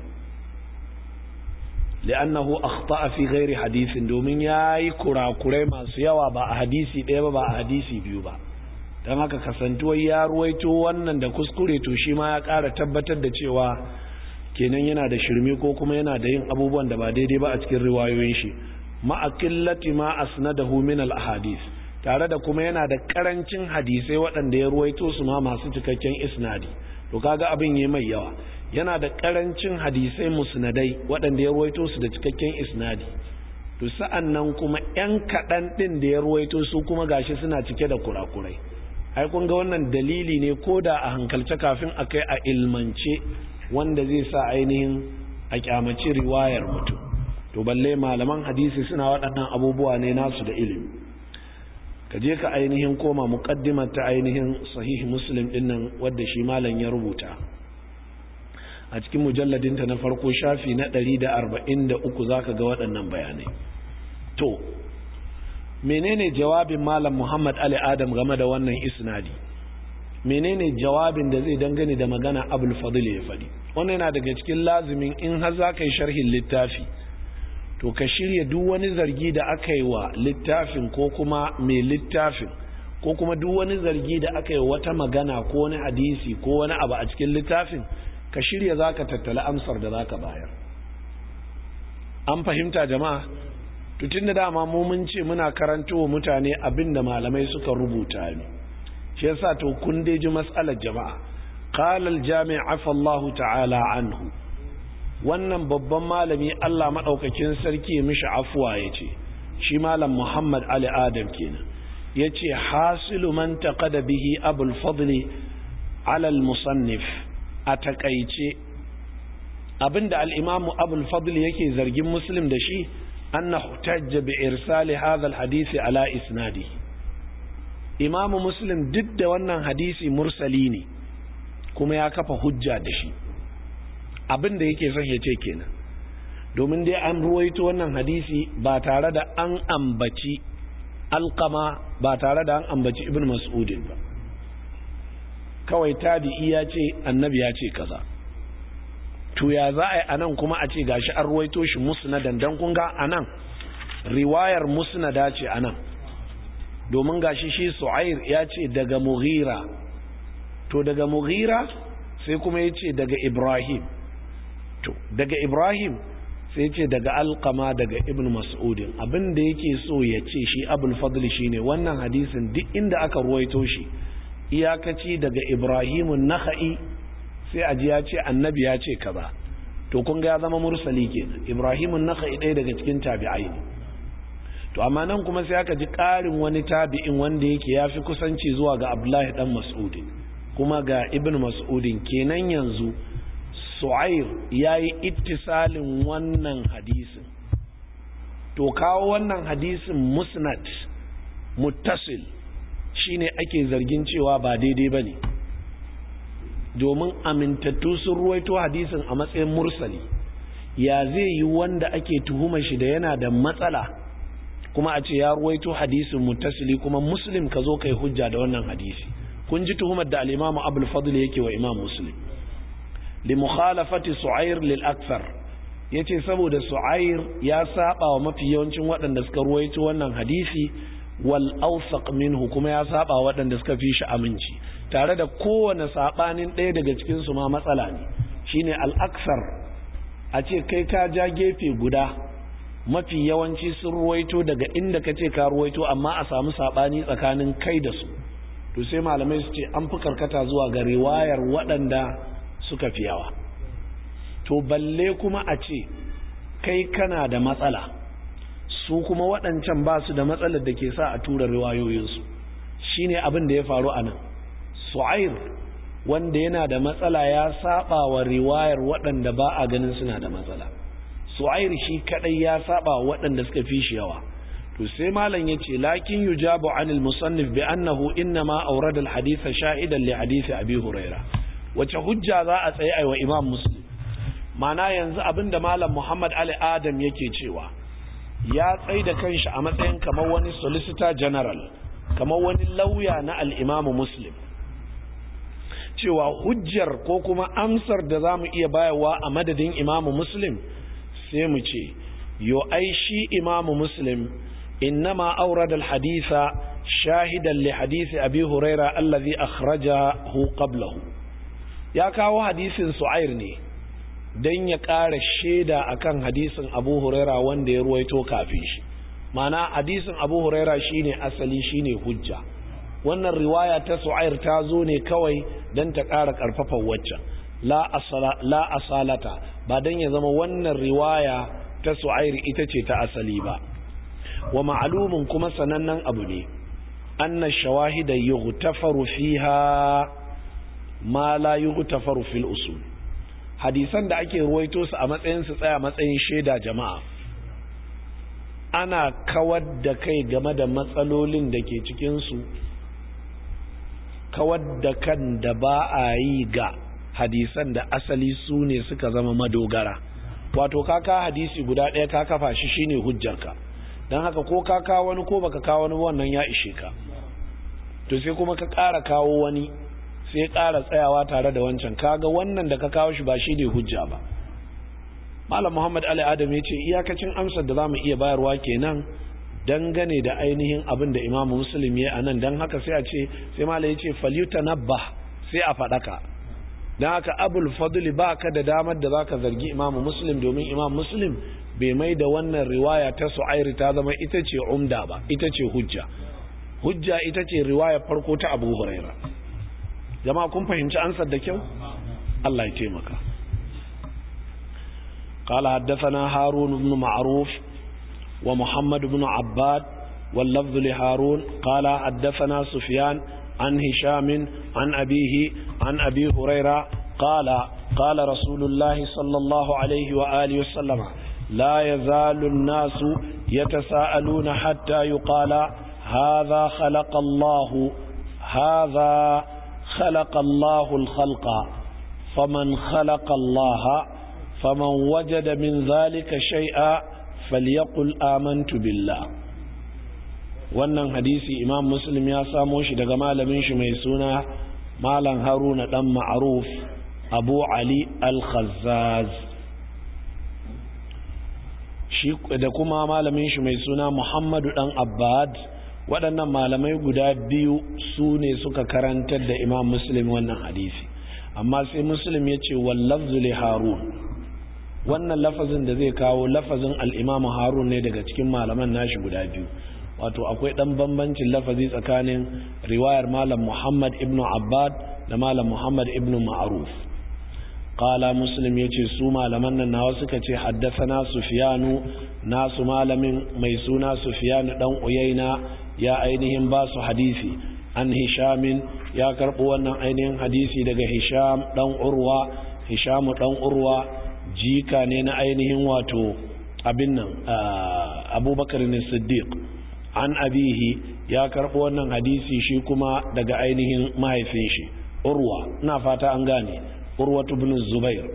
لأنه أخطأ في غير حديث، domin yayi kurakurai masu yawa ba a hadisi ɗaya ba ba a hadisi biyu ba. don haka kasantuwar ya ruwaito wannan da kuskure to shi ma ya ƙara tabbatar da cewa kenan yana da shirme ko kuma yana da yin abubuwan da ba daidai ba a cikin riwayoyin shi ma'aqillati ma asnadahu min al-ahadith tare da kuma yana da karancin hadisai waɗanda ya ruwaito su ma masu cikakken isnadi to kaga abin yayi mai yawa yana da karancin hadisai musnadai waɗanda ya ruwaito su da cikakken isnadi to sa'an nan kuma ƴan kaɗan ɗin da ya ruwaito su kuma gashi suna cike da kurakurai ai kun ga wannan dalili ne ko da a hankalce kafin a kai a ilmance wanda zai sa ainihin a kyamaci riwayar mutum to balle malaman hadisi suna waɗannan abubuwa ne nasu da ilimi ka je ka ainihin koma muqaddimar ta ainihin sahih muslim din nan wanda shi malam ya rubuta a cikin mujalladin ta na farko shafi na ɗari da arba'in da uku zaka ga waɗannan bayanai to menene jawabin malam Muhammad Ali Adam game da wannan isnadi menene jawabin da zai dangane da magana Abul Fadl ya faɗi wannan yana daga cikin lazimin in har za ka yi sharhin littafi to ka shirya duk wani zargi da aka yi wa littafin ko kuma mai littafin ko kuma duk wani zargi da aka yi wata magana ko wani hadisi ko wani abu a cikin littafin ka shirya za ka tattala amsar da za ka bayar an fahimta jama'a tutun da dama mu mun ce muna karanto wa mutane abin da malamai suka rubuta ne shi yasa to kun dai ji mas'alar jama'a qala al-jami' afa Allah ta'ala anhu wannan babban malami Allah madaukakin sarki mishi afuwa yace shi malam Muhammad Ali Adam kenan yace hasilu man taqada bihi Abul Fadl ala al-musannif a takaice abinda al-Imam Abul Fadl yake zargin Muslim da shi annahu tajja bi irsali hadha al-hadith ala isnadihi Imam Muslim duk da wannan hadisi mursali ne kuma ya kafa hujja da shi abin da yake son ya ce kenan domin dai an ruwaito wannan hadisi ba tare da an ambaci alqama ba tare da an ambaci ibn mas'udin ba kawai tabi'i ya ce annabi ya ce kaza to ya za a yi anan kuma a ce gashi an ruwaito shi musnadan dan kun ga anan riwayar musnada ce anan domin gashi shi Su'air ya ce daga Mughira to daga Mughira sai kuma ya ce daga Ibrahim to daga Ibrahim sai ce daga Alqama daga Ibn Mas'udin abinda yake so ya ce shi Abul Fadl shine wannan hadisin duk inda aka ruwaito shi iyakaci daga Ibrahimun Nakhai sai aji ya ce annabi ya ce kaza to kun ga ya zama mursali kenan Ibrahimun Nakhai ɗaya daga cikin tabi'ai ne to amma nan kuma sai aka ji ƙarin wani tabi'in wanda yake yafi kusanci zuwa ga Abdullahi dan Mas'ud kuma ga Ibn Mas'udin kenan yanzu Su'air yayi ittisalin wannan hadisin to kawo wannan hadisin musnad muttasil shine ake zargin cewa ba daidai bane domin amintattu sun ruwaito hadisin a matsayin mursali ya zai yi wanda ake tuhuma shi da yana da matsala kuma a ce ya ruwaito hadisin muttasili kuma Muslim ka zo kai hujja da wannan hadisi kun ji tuhumar da al-Imam Abul Fadl yake wa Imam Muslim li mukhalafati Su'air lil akthar yace saboda Su'air ya saba wa mafi yawancin waɗanda suka ruwaito wannan hadisi wal awsaq minhu kuma ya saba waɗanda suka fi shi aminci tare da kowane sabanin ɗaya daga cikin su ma matsala ne shine al akthar a ce kai ka ja gefe guda mafi yawanci sun ruwaito daga inda kace ka ruwaito amma a samu sabani tsakanin kai da su to sai malamai su ce an fi karkata zuwa ga riwayar waɗanda suka fi yawa to balle kuma a ce kai kana da matsala su kuma waɗancan ba su da matsalar da ke sa a tura riwayoyinsu shine abin da ya faru a nan Su'air wanda yana da matsala ya saba wa riwayar waɗanda ba a ganin suna da matsala Su'air shi kadai ya saba waɗanda suka fi shi yawa to sai malam yace lakin yujabu anil musannif bi annahu inma awrada al hadith sha'idan li hadith abi huraira wace hujja za a tsaye aiwa imam muslim mana yanzu abinda malam Muhammad Ali Adam yake cewa ya tsaye da kanshi a matsayin kamar wani solicitor general kamar wani lauya na al-imam muslim cewa hujjar ko kuma amsar da zamu iya bayarwa a madadin imam muslim sai mu ce yo ai shi imamu muslim innama awrada alhaditha shahidan li hadisi abi huraira allazi akhrajahu qablahu ya kawo hadisin su'air ne dan ya ƙara shaida akan hadisin abu huraira wanda ya ruwaito kafin shi ma'ana hadisin abu huraira shine asali shine hujja wannan riwaya ta su'air ta zo ne kawai dan ta ƙara ƙarfafa waccan la asala la asalata ba dan ya zama wannan riwaya ta su'air ita ce ta asali ba wa ma'lumun kuma sanannen abu ne anna shawahida yughtafaru fiha ma la yughtafaru fil usul hadisan da ake ruwaito su a matsayin su tsaya matsayin shaida jama'a ana kawar da kai game da matsalolin da ke cikin su kawar da kan da ba a yi ga hadisan da asali su ne suka zama madogara wato kaka hadisi guda ɗaya ka kafa shi shine hujjarka don haka ko ka kawo wani ko baka kawo wani wannan ya ishe ka to sai kuma ka ƙara kawo wani sai ƙara tsayawa tare da wancan kaga wannan da ka kawo shi ba shi ne hujja ba malam muhammad ali adam ya ce iyakacin amsar da za mu iya bayarwa kenan dangane da ainihin abin da imam muslim ya anan don haka sai a ce sai malam ya ce falyutanabba sai a faɗaka don haka abul fadli ba ka da damar da za ka zargi imam muslim domin imam muslim bai mai da wannan riwaya ta su'airi ta zama ita ce umda ba ita ce hujja hujja ita ce riwaya farko ta abu huraira jama'a kun fahimci ansar da kyau Allah ya taimaka قال حدثنا هارون بن معروف ومحمد بن عباد واللفظ لهارون قال حدثنا سفيان عن هشام عن أبيه عن أبي هريرة قال قال رسول الله صلى الله عليه وآله وسلم لا يزال الناس يتساءلون حتى يقال هذا خلق الله هذا خلق الله الخلق فمن خلق الله فمن وجد من ذلك شيئا فليقل آمنت بالله wannan hadisi imam muslim ya samo shi daga malamin shi mai suna malam haruna dan ma'ruf abu ali al-khazzaz shi da kuma malamin shi mai suna muhammadu dan abbad waɗannan malamai guda biyu su ne suka karantar da imam muslim wannan hadisi amma sai muslim ya ce wallafzu li harun wannan lafazin da zai kawo lafazin al-imam harun ne daga cikin malaman nashi guda biyu wato akwai dan bambancin lafazi tsakanin riwayar malam muhammad ibn abbad da malam muhammad ibn ma'ruf qala muslim yace su malaman nan nawa suka ce haddathana sufyanu nasu malamin mai suna sufyan dan uyayna ya ainihin ba su hadisi an hishamin ya karbo wannan ainihin hadisi daga hisham dan urwa hisham dan urwa jika ne na ainihin wato abin nan abubakar ne siddiq an abihi ya karbo wannan hadisi shi kuma daga ainihin mahaifin shi urwa ina fata an gane urwa ibn zubair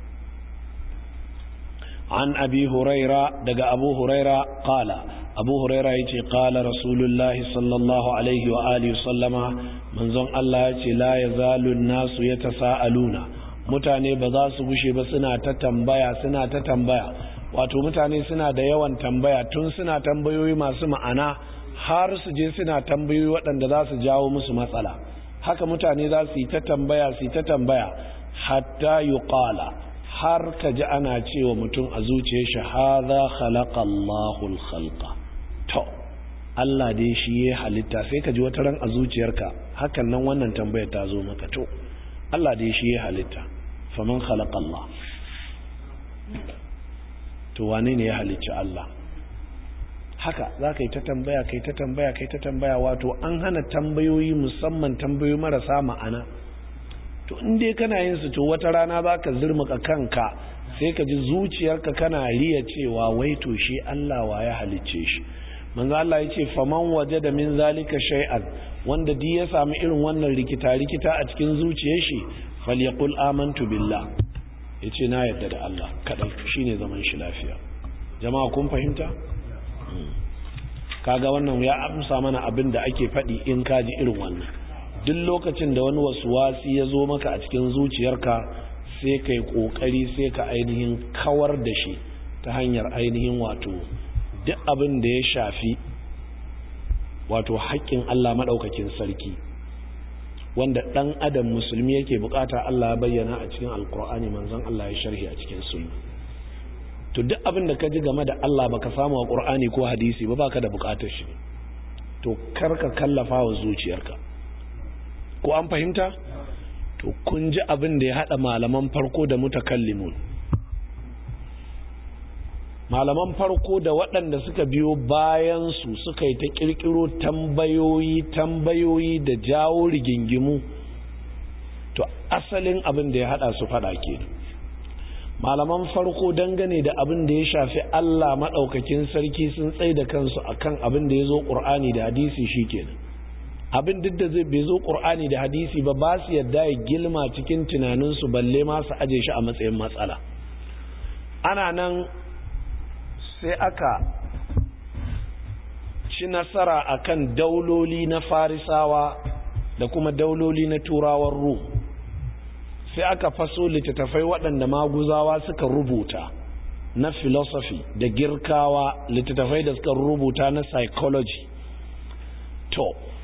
an abi huraira daga abu huraira qala abu huraira yace qala rasulullahi sallallahu alaihi wa alihi sallama manzon Allah yace la yazalu an-nasu yatasaaluna mutane ba za su gushe ba suna ta tambaya suna ta tambaya wato mutane suna da yawan tambaya tun suna tambayoyi masu ma'ana har su je suna tambayoyi waɗanda za su jawo musu matsala haka mutane za su yi ta tambaya su yi ta tambaya hatta yuqala har ka ji ana cewa mutum a zuciyar shi hadha khalaqa Allahu al-khalqa to Allah dai shi ya halitta sai ka ji wata ran a zuciyarka hakan nan wannan tambayar ta zo maka to Allah dai shi ya halitta faman khalaqa Allah to wane ne ya halicci Allah haka za ka yi ta tambaya kai ta tambaya kai ta tambaya wato an hana tambayoyi musamman tambayoyi marasa ma'ana to in dai kana yin su to wata rana za ka zurmuka kanka sai ka ji zuciyarka kana riya cewa wai to shi Allah wa ya halicce shi manzo Allah ya ce faman wajada min zalika shay'an wanda di ya samu irin wannan rikita rikita a cikin zuciyar shi falyaqul amantu billah yace na yarda da Allah kadai shine zaman shi lafiya jama'a kun fahimta kaga wannan ya amsa mana abin da ake faɗi in ka ji irin wannan duk lokacin da wani wasuwasi ya zo maka a cikin zuciyarka sai ka yi ƙoƙari sai ka ainihin kawar da shi ta hanyar ainihin wato duk abin da ya shafi wato haƙƙin Allah maɗaukakin sarki wanda ɗan adam musulmi yake bukata Allah ya bayyana a cikin alkur'ani manzon Allah ya sharhi a cikin sunna. To duk abin da ka ji game da Allah baka samu a Qur'ani ko hadisi ba baka da bukatar shi, to karka kallafa wa zuciyarka. Ko an fahimta? To kun ji abin da ya hada malaman farko da mutakallimun. Malaman farko da waɗanda suka biyo bayan su suka yi ta kirkiro tambayoyi tambayoyi da jawo rigingimu, to asalin abin da ya hada su fada kenan. Malaman farko dangane da abin da ya shafi Allah maɗaukakin sarki sun tsaye da kansu akan abin da ya zo ƙur'ani da hadisi shi kenan. Abin duk da zai bai zo ƙur'ani da hadisi ba ba su yadda ya gilma cikin tunaninsu balle ma su aje shi a matsayin matsala. Ana nan sai aka ci nasara akan dauloli na Farisawa da kuma dauloli na Turawan Rum. Sai aka faso littattafai waɗanda maguzawa suka rubuta na philosophy da Girkawa, littattafai da suka rubuta na psychology. To,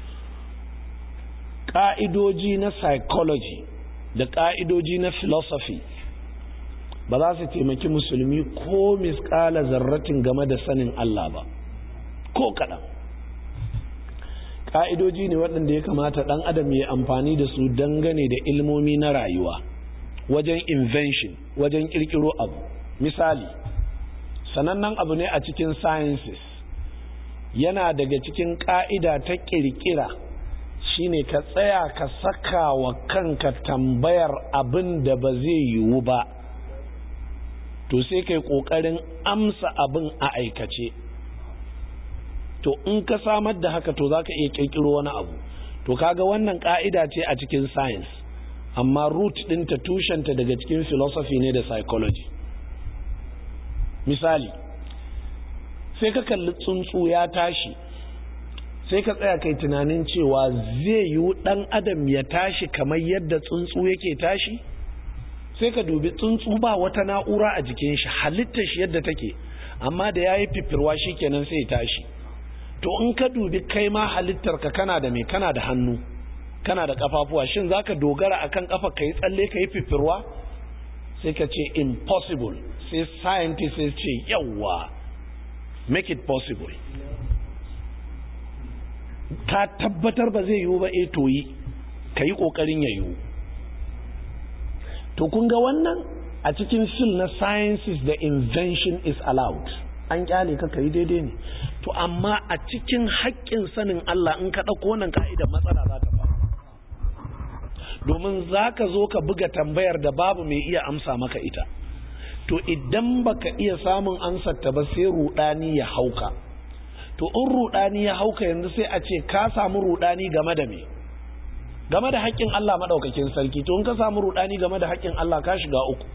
ƙa'idoji na psychology da ƙa'idoji na philosophy ba za su taimaki musulmi ko misƙala zarratin game da sanin Allah ba, ko kaɗan. Ƙa'idoji ne waɗanda ya kamata ɗan adam ya amfani da su dangane da ilmomi na rayuwa, wajen invention, wajen ƙirƙiro abu. Misali, sanannen abu ne a cikin sciences, yana daga cikin ƙa'ida ta ƙirƙira shine ka tsaya ka saka wa kanka tambayar abin da ba zai yiwu ba, to sai kai ƙoƙarin amsa abin a aikace. To in ka samar da haka to za ka iya ƙirƙiro wani abu. To kaga wannan ƙa'ida ce a cikin science, amma root ɗinta tushenta daga cikin philosophy ne da psychology. Misali, sai ka kalli tsuntsu ya tashi, sai ka tsaya kai tunanin cewa zai yi ɗan adam ya tashi kamar yadda tsuntsu yake tashi? Sai ka dubi tsuntsu ba wata na'ura a jikin shi, halittar shi yadda take, amma da ya yi fifirwa shi kenan sai ya tashi. To in ka dubi kai ma halittarka kana da me, kana da hannu, kana da kafafuwa, shin zaka dogara akan kafa kai tsalle kai fifirwa? Sai ka ce impossible. Sai scientist sai ce yawa, make it possible. Ka tabbatar ba zai yiwu ba, eh to yi, kai kokarin ya yiwu. To kun ga wannan a cikin field na sciences da invention is allowed. An kyale ka kai daidai ne. To amma a cikin haƙƙin sanin Allah in ka ɗauko wannan ka'idar matsala za ta faru. Domin za ka zo ka buga tambayar da babu mai iya amsa maka ita. To idan baka iya samun amsar ta ba sai ruɗani ya hauka. To in ruɗani ya hauka yanzu sai a ce ka samu ruɗani game da me? Game da haƙƙin Allah maɗaukakin sarki. To in ka samu ruɗani game da haƙƙin Allah ka shiga uku.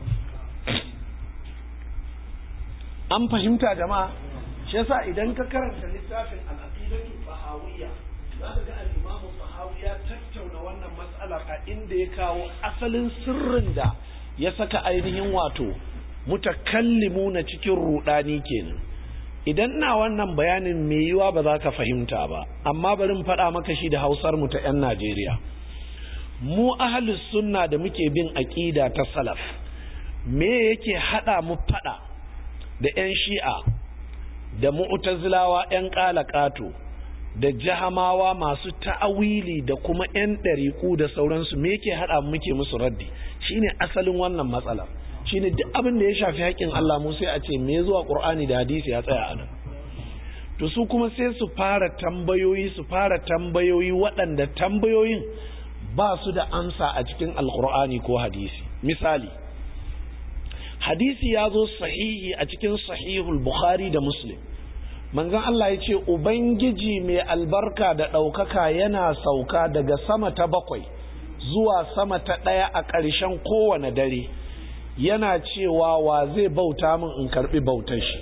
An fahimta jama'a? Shi yasa idan ka karanta littafin al-aqidatu tahawiyya za ka ga al-Imam Tahawi ya tattauna wannan mas'alar a inda ya kawo asalin sirrin da ya saka ainihin wato mutakallimuna cikin rudani kenan. Idan na wannan bayanin me yiwa ba za ka fahimta ba, amma bari mu faɗa maka shi da Hausar mu ta 'yan Najeriya. Mu ahlus sunna da muke bin aqida ta salaf, me yake hada mu faɗa da 'yan shi'a da mu'tazilawa 'yan ƙalaƙato da jahamawa masu ta'awili da kuma 'yan ɗariƙu da sauransu? Me yake haɗa muke musu raddi? Shine asalin wannan matsalar. Shine duk abin da ya shafi haƙƙin Allah mu sai a ce me zuwa Qur'ani da hadisi ya tsaya anan. To su kuma sai su fara tambayoyi su fara tambayoyi waɗanda tambayoyin ba su da amsa a cikin Alƙur'ani ko hadisi. Misali, hadisi ya zo sahihi a cikin sahihul Bukhari da Muslim. Manzon Allah ya ce Ubangiji mai albarka da ɗaukaka yana sauka daga sama ta bakwai zuwa sama ta ɗaya a ƙarshen kowane dare, yana cewa wa zai bauta min in karɓi bautar shi,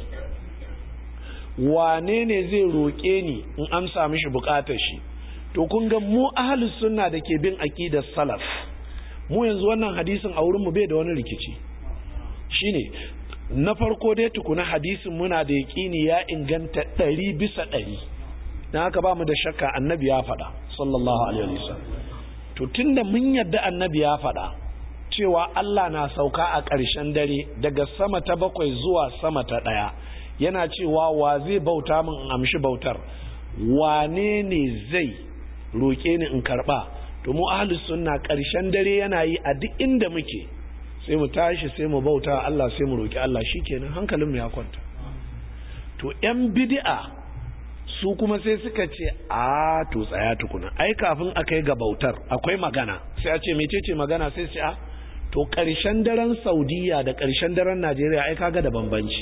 wane ne zai roƙe ni in amsa mishi buƙatar shi. To kun ga mu ahlus sunna da ke bin aqidar salaf, mu yanzu wannan hadisin a wurin mu bai da wani rikici. Shine na farko dai tukuna hadisin muna da yaƙini ya inganta ɗari bisa ɗari, dan haka ba mu da shakka annabi ya faɗa sallallahu alaihi wasallam. To tunda mun yadda annabi ya faɗa cewa Allah na sauka a ƙarshen dare daga sama ta bakwai zuwa sama ta ɗaya, yana cewa wa zai bauta min in amshi bautar, wane ne zai roƙe ni in karɓa. To mu ahlus sunna ƙarshen dare yana yi a duk inda muke, sai mu tashi sai mu bauta Allah sai mu roƙi Allah, shikenan hankalinmu ya kwanta. To yan bid'a su kuma sai suka ce a to tsaya tukuna, ai kafin a kai ga bautar akwai magana. Sai a ce mecece magana? Sai ce a to ƙarshen daren Saudiya da ƙarshen daren Najeriya ai kaga da bambanci.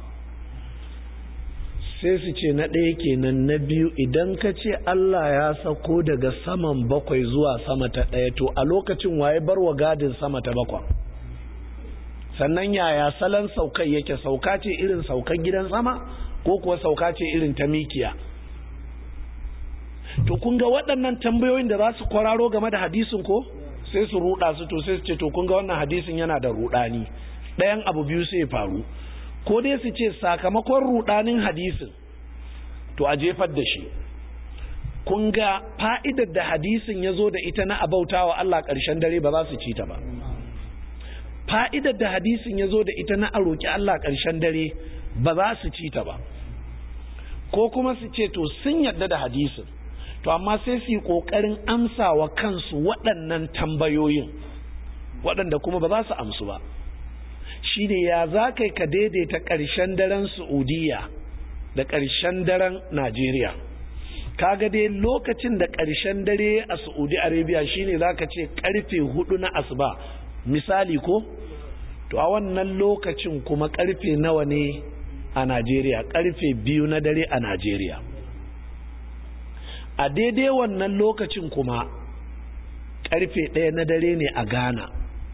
Sai su ce na ɗaya kenan. Na biyu, idan ka ce Allah ya sako daga saman bakwai zuwa sama ta ɗaya, to a lokacin waye bar wa gadin sama ta bakwai? Sannan yaya salon saukai yake? Sauka ce irin saukan gidan sama ko kuwa sauka ce irin ta mikiya? To kun ga waɗannan tambayoyin da za su kwararo game da hadisin ko sai su ruɗa su, to sai su ce to kun ga wannan hadisin yana da ruɗani. Ɗayan abu biyu sai ya faru, ko dai su ce sakamakon ruɗanin hadisin to a jefar da shi. Kun ga fa'idar da hadisin ya zo da ita na abautawa Allah ƙarshen dare ba za su ci ta ba. Fa'idar da hadisin ya zo da ita na a roƙi Allah ƙarshen dare ba za su ci ta ba. Ko kuma su ce to sun yarda da hadisin, to amma sai su yi ƙoƙarin amsa wa kansu waɗannan tambayoyin waɗanda kuma ba za su amsu ba. Shi ne ya za kai ka daidaita ƙarshen daren Saudiya da ƙarshen daren Najeriya. Kaga dai lokacin da ƙarshen dare a Saudi Arabia shine za ka ce ƙarfe hudu na asuba misali ko? To a wannan lokacin kuma ƙarfe nawa ne a Najeriya? Ƙarfe biyu na dare a Najeriya. A daidai wannan lokacin kuma ƙarfe ɗaya na dare ne a Ghana.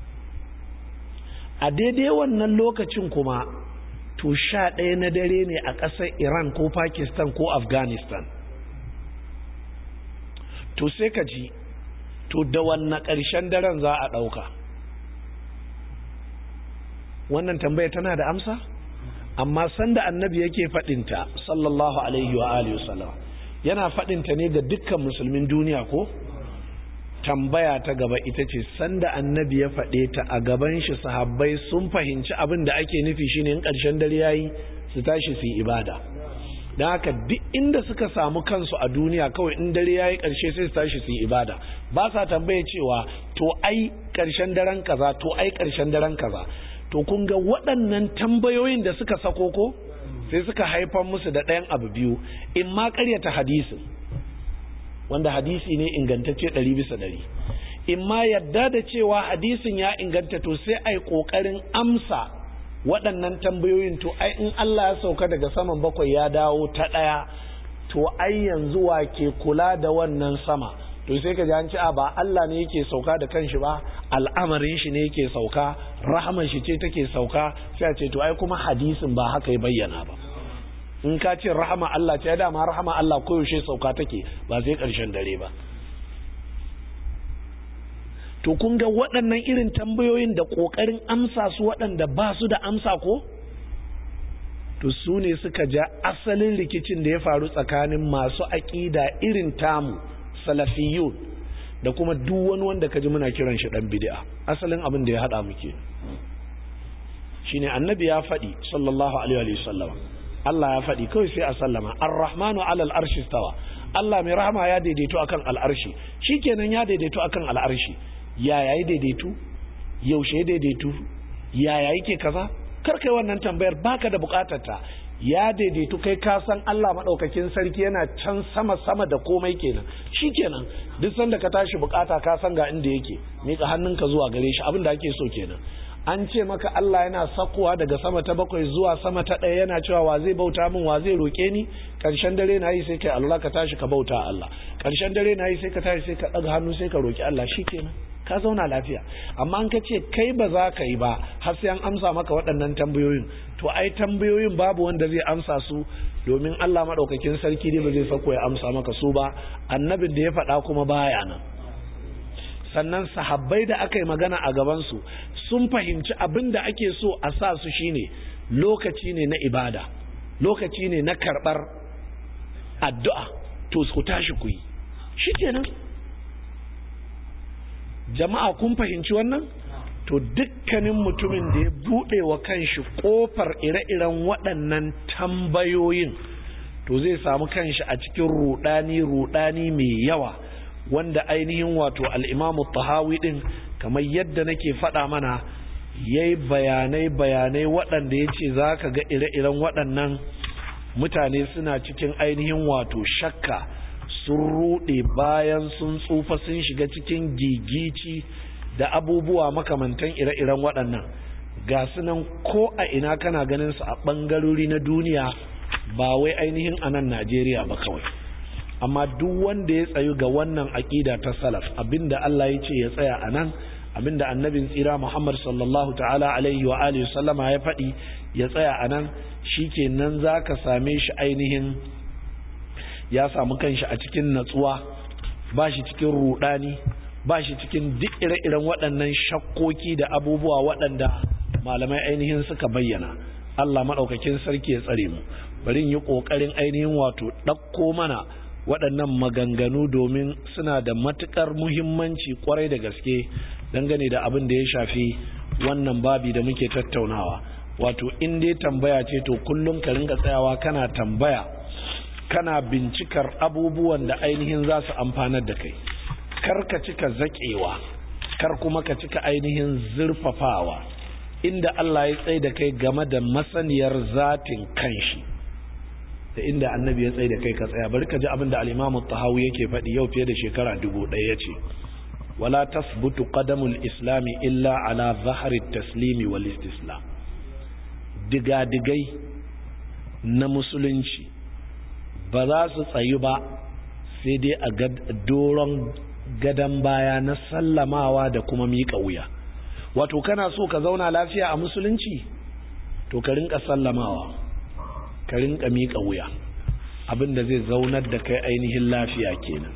A daidai wannan lokacin kuma to sha ɗaya na dare ne a ƙasar Iran ko Pakistan ko Afghanistan. To sai ka ji, to da wannan ƙarshen daren za a ɗauka? Wannan tambaya tana da amsa? Amma sanda annabi yake faɗinta sallallahu alaihi wa alihi wasallam, yana faɗinta ne ga dukkan musulmin duniya ko? Tambaya ta gaba ita ce, sanda annabi ya faɗe ta a gaban shi sahabbai sun fahimci abin da ake nufi shine in ƙarshen dare yayi su tashi su yi ibada. Don haka duk inda suka samu kansu a duniya kawai in dare yayi ƙarshe sai su tashi su yi ibada. Ba sa tambaye cewa to ai ƙarshen daren kaza, to ai ƙarshen daren kaza. To kun ga waɗannan tambayoyin da suka sako ko sai suka haifar musu da ɗayan abu biyu, in ma ƙaryata hadisin wanda hadisi ne ingantacce ɗari bisa ɗari, in ma yadda da cewa hadisin ya inganta, to sai a yi ƙoƙarin amsa waɗannan tambayoyin. To ai in Allah ya sauka daga saman bakwai ya dawo ta ɗaya, to ai yanzu wa ke kula da wannan sama? To sai ka ji an ce a ba Allah ne yake sauka da kanshi ba, al'amarin shi ne yake sauka, rahman shi ce take sauka. Sai a ce to ai kuma hadisin ba haka ya bayyana ba. In ka ce rahama Allah ce, dama rahama Allah koyaushe sauka take, ba sai ƙarshen dare ba. To kun ga waɗannan irin tambayoyin da ƙoƙarin amsa su waɗanda ba su da amsa ko? To su ne suka ja asalin rikicin da ya faru tsakanin masu aƙida irin tamu salafiyun da kuma duk wani wanda kaji muna kiran shi dan bid'a. Asalin abin da ya hada muke shine annabi ya faɗi sallallahu alaihi wa sallam, Allah ya faɗi kawai sai a sallama. Ar-Rahmanu 'alal arshi stawa. Allah mai rahama ya daidaito akan al'arshi. Shikenan ya daidaito akan al'arshi. Ya yayi daidaito? Yaushe ya daidaito? Ya yayi ke kaza? Kar kai wannan tambayar, baka da bukatar ta. Ya daidaitu kai ka san Allah madaukakin sarki yana can sama sama da komai kenan. Shikenan duk sanda ka tashi bukata ka san ga inda yake, mika hannunka zuwa gare shi, abin da ake so kenan. An ce maka Allah yana sakowa daga sama ta bakwai zuwa sama ta ɗaya, yana cewa wa zai bauta min, wa zai roke ni? Karshen dare na yi sai kai Allah ka tashi ka bauta Allah. Karshen dare na yi sai ka tashi sai ka ɗaga hannu sai ka roki Allah, shikenan ka zauna lafiya. Amma an ka ce kai ba za ka yi ba har sai an amsa maka waɗannan tambayoyin, to ai tambayoyin babu wanda zai amsa su, domin Allah madaukakin sarki ne ba zai sako ya amsa maka su ba, annabin da ya faɗa kuma baya nan. Sannan sahabbai da aka yi magana a gabansu sun fahimci abin da ake so a sa su shine lokaci ne na ibada, lokaci ne na karɓar addu'a, to ku tashi ku yi shikenan. Jama'a kun fahimci wannan? To dukkanin mutumin da ya buɗe wa kanshi ƙofar ire-iren waɗannan tambayoyin to zai samu kanshi a cikin rudani rudani mai yawa, wanda ainihin wato al-Imam Tahawi din kamar yadda nake faɗa mana yayi bayanai bayanai waɗanda yace zaka ga ire-iren waɗannan mutane suna cikin ainihin wato shakka, sun rude bayan sun tsufa, sun shiga cikin gigici da abubuwa makamantan ire-iren waɗannan ga sunan ko a ina kana ganin su a ɓangarori na duniya, ba wai ainihin a nan Najeriya ba kawai. Amma duk wanda ya tsayu ga wannan aƙida ta salaf, abinda Allah ya ce ya tsaya a nan, abinda annabin tsira Muhammad sallallahu ta'ala alaihi wa alihi sallama ya faɗi ya tsaya a nan, shikenan zaka same shi ainihin ya samu kanshi a cikin natsuwa, ba shi cikin rudani, ba shi cikin duk ire-iren waɗannan shakkoki da abubuwa waɗanda malamai ainihin suka bayyana. Allah maɗaukakin sarki ya tsare mu. Bari yi ƙoƙarin ainihin wato ɗauko mana waɗannan maganganu domin suna da matuƙar muhimmanci ƙwarai da gaske dangane da abin da ya shafi wannan babi da muke tattaunawa. Wato in dai tambaya ce to kullum ka ringa tsayawa kana tambaya, kana bincikar abubuwan da ainihin za su amfanar da kai. Kar ka cika zaƙewa, kar kuma ka cika ainihin zurfafawa, inda Allah ya tsaye da kai game da masaniyar zatin kanshi da inda annabi ya tsaye da kai ka tsaya. Bari ka ji abin da al-Imam Tahawi yake faɗi yau fiye da shekara dubu ɗaya yace wala tasbutu qadamul islami illa ala zahri at-taslimi wal istislam. Diga-digai na musulunci ba za su tsayu ba sai dai a doron gadan baya na sallamawa da kuma miƙa wuya. Wato kana so ka zauna lafiya a musulunci to ka rinka sallamawa, ka rinka miƙa wuya, abinda zai zaunar da kai ainihin lafiya kenan.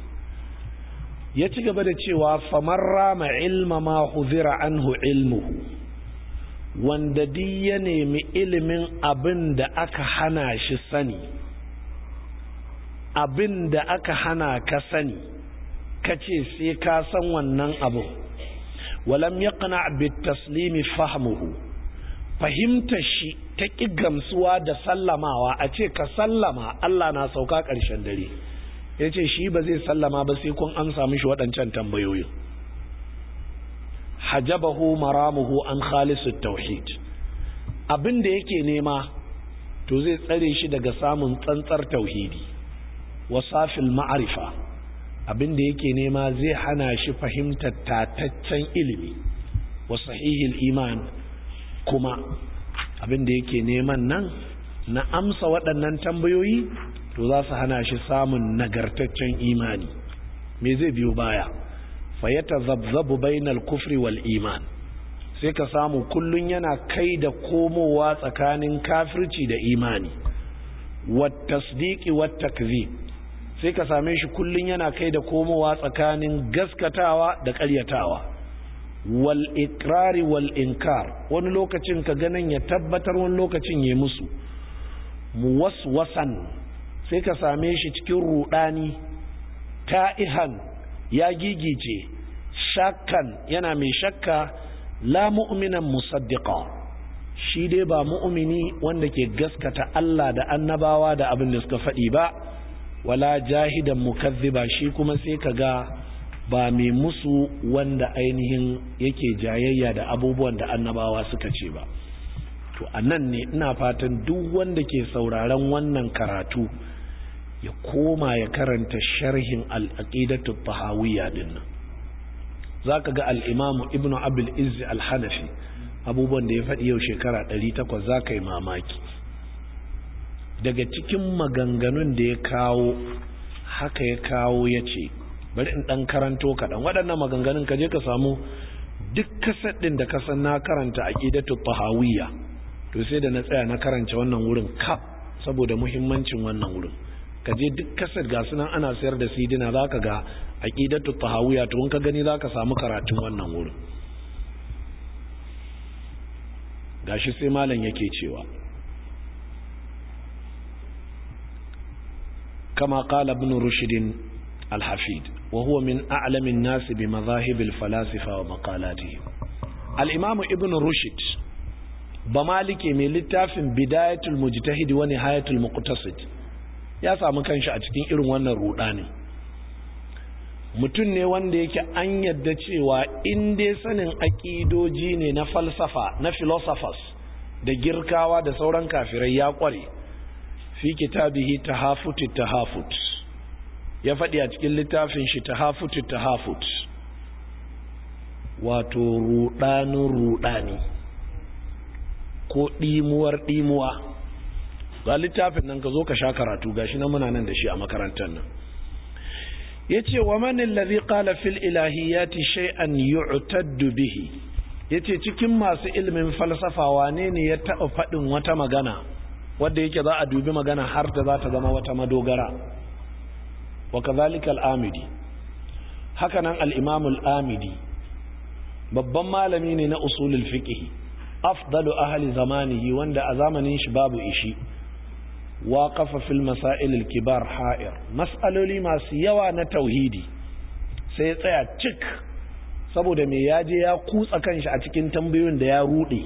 Ya ci gaba da cewa faman rama ilma ma huzira anhu ilmuhu, wanda duk ya nemi ilimin abin da aka hana shi sani, abin da aka hana ka sani, ka ce sai ka san wannan abu, walam yaqna bit taslimi fahmuhu, fahimtar shi ta ƙi gamsuwa da sallamawa, a ce ka sallama Allah na sauka ƙarshen dare, ya ce shi ba zai sallama ba sai kun amsa mishi waɗancan tambayoyin. Hajabahu maramuhu an khalisut tauhid, abin da yake nema to zai tsare shi daga samun tsantsar tauhidi, wasafil ma'arifa, abin da yake nema zai hana shi fahimtar tataccen ilimi, wa sahihil iman, kuma abin da yake neman nan na amsa waɗannan tambayoyi to za su hana shi samun nagartaccen imani. Me zai biyo baya? Fayata zabzabu bainal kufri wal iman, sai ka samu kullun yana kai da komowa tsakanin kafirci da imani, wat tasdiqi wat takzib, sai ka same shi kullun yana kai da komowa tsakanin gaskatawa da ƙaryatawa, wal ikrari wal inkar, wani lokacin ka ganin ya tabbatar, wani lokacin ya musu, muwaswasan, sai ka same shi cikin rudani, ta'ihan, ya gigice, shakkan, yana mai shakka, la mu'minan musaddiqa, shi dai ba mu'mini wanda ke gaskata Allah da annabawa da abin da suka faɗi ba, wala jahidan mukazziba, shi kuma sai ka ga ba mai musu wanda ainihin yake jayayya da abubuwan da annabawa suka ce ba. To anan ne ina fatan duk wanda ke sauraron wannan karatu ya koma ya karanta sharhin al-aqidatu tahawiyya din nan. Zaka ga al-Imam Ibn Abdul Izz al-Hanafi abubuwan da ya faɗi yau shekara ɗari takwas zaka yi mamaki. Daga cikin maganganun da ya kawo haka ya kawo yace, bari in dan karanto kaɗan waɗannan maganganun, ka je ka samu duk kasar ɗin da ka san na karanta aqidatu tahawiyya, to sai da na tsaya na karanta wannan wurin kaf saboda muhimmancin wannan wurin. Ka je duk kasar ga sunan ana sayar da sidina, zaka ga aqidatu tahawiyya, to in ka gani zaka samu karatun wannan wurin. Gashi sai malam yake cewa kama qala ibn rushd al-hafid wa huwa min a'lami an-nas bi madhahib al-falasifa wa maqalatihim. al-imam ibn rushd ba malike mai littafin bidayatul mujtahid wa nihayatul muqtasid ya samu kanshi a cikin irin wannan rudani. mutum ne wanda yake an yadda cewa in dai sanin aƙidoji ne na falsafa na philosophers da girkawa da sauran kafirai ya ƙware. fi kitabihi tahafut tahafut ya faɗi a cikin littafin shi tahafut tahafut wato rudanin rudani ko ɗimuwar ɗimuwa. ga littafin nan ka zo ka sha karatu gashi nan muna nan da shi a makarantar nan. yace wa man allazi qala fil ilahiyati shay'an yu'taddu bihi, yace cikin masu ilimin falsafa wane ne ya taɓa faɗin wata magana wadda yake za a dubi magana har da za ta zama wata madogara. wa kadhalika al-amidi, haka nan al-imam al-amidi babban malami ne na usulul fiqh, afdalu ahli zamanihi, wanda a zamanin shi babu ishi. waƙafa fil masailil kibar ha'ir, mas'aloli masu yawa na tauhidi sai ya tsaya cik, saboda me ya je ya kutsa kanshi a cikin tambayoyin da ya rude,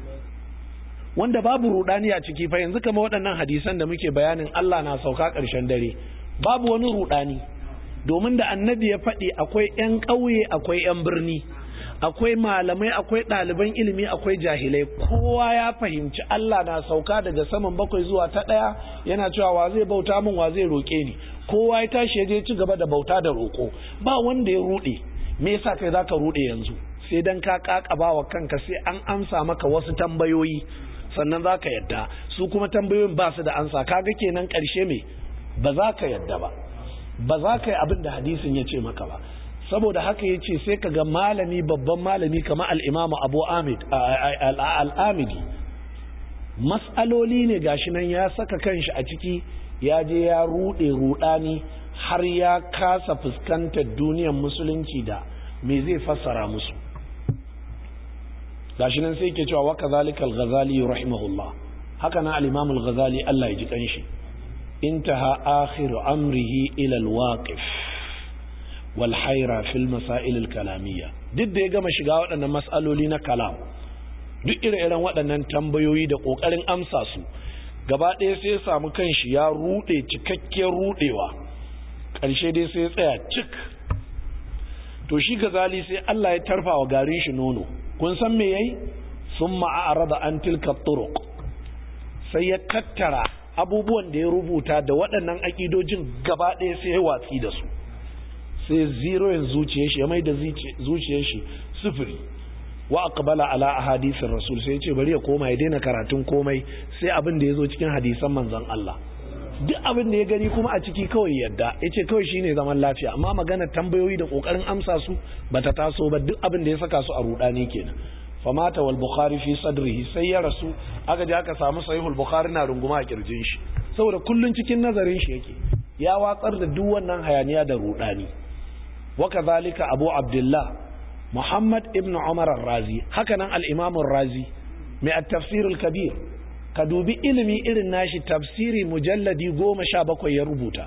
wanda babu rudani a ciki. fa yanzu kamar waɗannan hadisan da muke bayanin Allah na sauka ƙarshen dare, babu wani rudani, domin da annabi ya faɗi akwai ƴan ƙauye akwai ƴan birni, akwai malamai akwai ɗaliban ilimi akwai jahilai. kowa ya fahimci Allah na sauka daga saman bakwai zuwa ta ɗaya, yana cewa wa zai bauta min, wa zai roƙe ni. kowa ya tashi ya je ci gaba da bauta da roƙo, ba wanda ya ruɗe. me yasa kai zaka ruɗe yanzu? sai dan ka kakaba wa kanka sai an amsa maka wasu tambayoyi sannan zaka yadda, su kuma tambayoyin ba su da ansa. kaga kenan ƙarshe me, ba za ka yadda ba, ba za ka yi abin da hadisin ya ce maka ba. saboda haka ya ce sai ka ga malami, babban malami kamar al'imamu abu amid al'amidi, mas'aloli ne gashi nan ya saka kanshi a ciki, ya je ya ruɗe ruɗani har ya kasa fuskantar duniyar musulunci da me zai fassara musu. gashi nan sai ke cewa wa kadhalika al-ghazali rahimahullah, haka nan al-imam al-ghazali Allah ya ji kanshi, intaha akhiru amrihi ila al-waqif walhaira fil masail al-kalamiyya. duk da ya gama shiga waɗannan mas'aloli na kalam, duk ire-iren waɗannan tambayoyi da ƙoƙarin amsa su, gaba ɗaya sai ya samu kanshi ya ruɗe cikakkiyar ruɗewa, ƙarshe dai sai ya tsaya cik. to shi Ghazali sai Allah ya tarfa wa garin shi nono. kun san me yayi? summa a'rada an tilka turuq, sai ya tattara abubuwan da ya rubuta da waɗannan aƙidojin gaba ɗaya sai ya watsi da su, sai ziroyin zuciyar shi ya mai da zuciyar shi sifiri. wa aqbala ala ahadithir rasul, sai ya ce bari ya koma ya daina karatun komai sai abin da ya zo cikin hadisan manzon Allah. duk abin da ya gani kuma a ciki kawai yadda, ya ce kawai shine zaman lafiya, amma magana tambayoyi da kokarin amsa su bata taso ba. duk abin da ya saka su a rudani kenan. famata wal bukhari fi sadrihi, sai ya rasu aka je aka samu sahihul bukhari na runguma a kirjin shi, saboda kullun cikin nazarin shi yake, ya watsar da duk wannan hayaniya da rudani. وكذلك أبو عبد الله محمد ابن عمر الرازي، هكذا الإمام الرازي من التفسير الكبير، كدوبي إلمي إلن ناشي تفسيري مجلدي قوم شابك ويربوتا،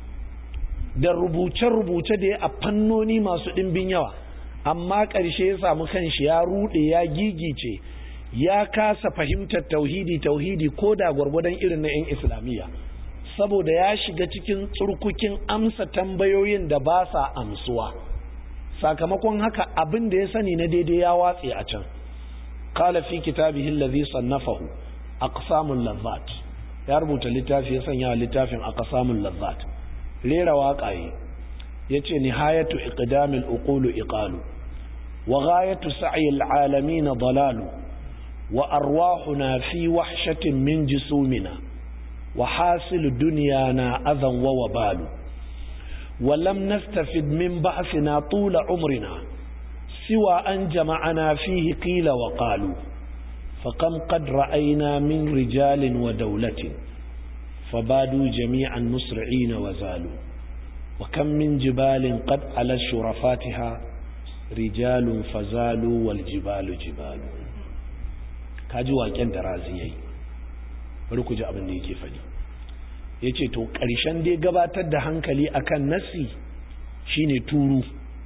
da rubuce-rubuce da ya a fannoni masu ɗimbin yawa, amma ƙarshe ya samu kanshi ya ruɗe, ya gigice, ya kasa fahimtar tauhidi tauhidi ko da gwargwadon irin na 'yan islamiyya, saboda ya shiga cikin tsurkukin amsa tambayoyin da ba sa amsuwa. sakamakon haka abin da ya sani na daidai ya watse a can. qala fi kitabihi allazi sannafahu aqsamul lazzat, ya rubuta littafi ya sanya littafin aqsamul lazzat, rera waƙaye yace nihayatu iqdamil uqulu iqalu wa ghayatu sa'yil alamin dalalu wa arwahuna fi wahshatin min jusumina وحاصل دنيانا أذى ووبال ولم نستفد من بحثنا طول عمرنا سوى أن جمعنا فيه قيل وقالوا فكم قد رأينا من رجال ودولة فبادوا جميعا مسرعين وزالوا وكم من جبال قد على شرفاتها رجال فزالوا والجبال جبال. كاجوا كان درازيي bari ku ji abin da yake faɗi. yace to ƙarshen dai gabatar da hankali akan nassi shine turu.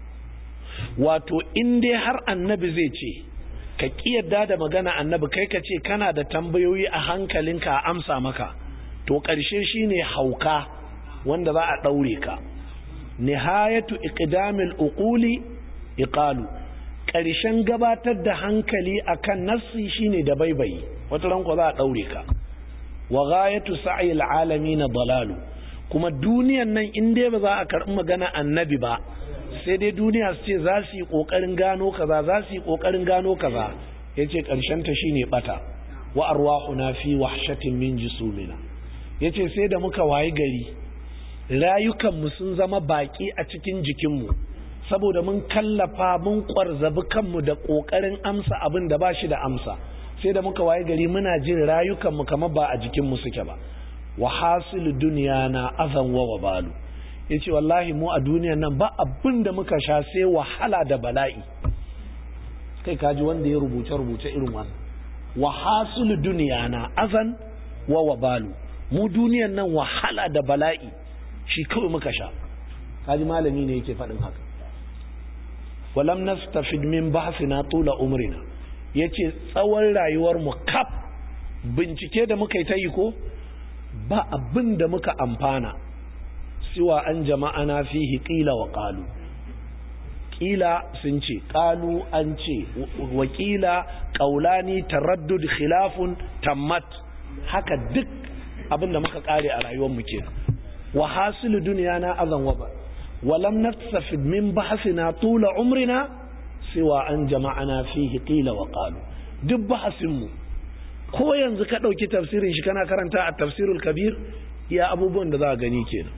Wato in dai har annabi zai ce ka kiyarda da magana annabi, kai ka ce kana da tambayoyi a hankalinka a amsa maka, to ƙarshe shine hauka wanda za a ɗaure ka. Nihayatu iqdamil uquli iqalu, ƙarshen gabatar da hankali akan nassi shine da baibayi, wata ranko za a ɗaure ka. Wa ghayatu sa'il alamin dalalu, kuma duniyan nan in dai ba za a karɓi magana annabi ba, sai dai duniya su ce za su yi ƙoƙarin gano kaza, za su yi ƙoƙarin gano kaza, yace ƙarshen ta shine bata. Wa arwahuna fi wahshatin min jusumina, yace sai da muka wayi gari rayukanmu sun zama baki a cikin jikinmu, saboda mun kallafa mun kwarzabi kanmu da ƙoƙarin amsa abin da ba shi da amsa, sai da muka waye gari muna jin rayukanmu kamar ba a jikinmu suke ba. Wa hasilu duniya na azan wa wabalu, ya ce wallahi mu a duniyan nan ba abin da muka sha sai wahala da bala'i. Kai kaji wanda ya rubuce-rubuce irin wannan. Wa hasilu duniya na azan wa wabalu, mu duniyan nan wahala da bala'i shi kawai muka sha. Kaji malami ne yake faɗin haka. Walam nastafid min bahsina tula umrina, yace tsawon rayuwar mu kaf bincike da muka yi ta yi ko ba abin da muka amfana siwa an jama'ana fihi qila wa qalu. Qila sun ce, qalu an ce, wa qila qaulani taraddud khilafun tammat, haka duk abin da muka kare a rayuwar mu kenan. Wa hasilu dunyana azan wa ba ولم نستفد من بحثنا طول عمرنا سوى أن جمعنا فيه قيل وقالوا. duk bahasinmu ko yanzu ka ɗauki tafsirin shi kana karanta a tafsirul kabir, ya abubuwan da za a gani kenan.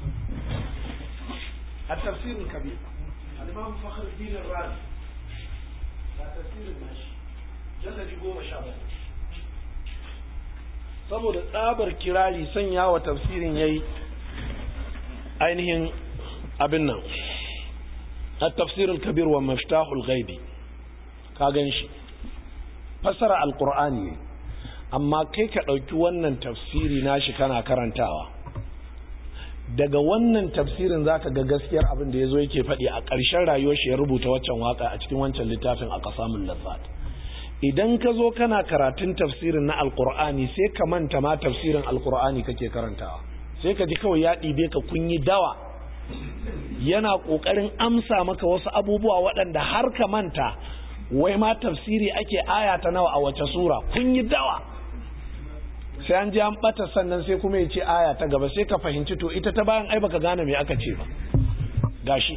a tafsirul kabir al-imam Fakhruddin ar-Razi da tafsirin nashi jalladi goma sha bakwai, saboda tsabar kirari sanya wa tafsirin yayi ainihin abin nan at-tafsir al-kabir wa miftahul ghaibi, ka ganshi fasara al-qur'ani, amma kai ka dauki wannan tafsiri nashi kana karantawa, daga wannan tafsirin zaka ga gaskiyar abin da yazo yake faɗi a ƙarshen rayuwar shi ya rubuta waccan waka a cikin wancan littafin a qasamul lazzat. Idan ka zo kana karatun tafsirin na al-qur'ani sai ka manta ma tafsirin al-qur'ani kake karantawa, sai ka ji kawai ya ɗibe ka kunyi dawa, yana ƙoƙarin amsa maka wasu abubuwa waɗanda har ka manta wai ma tafsiri ake aya ta nawa a wace sura, kun yi dawa, sai an ji an ɓata sannan sai kuma ya ce aya ta gaba, sai ka fahimci to ita ta bayan ai baka gane me aka ce ba. Gashi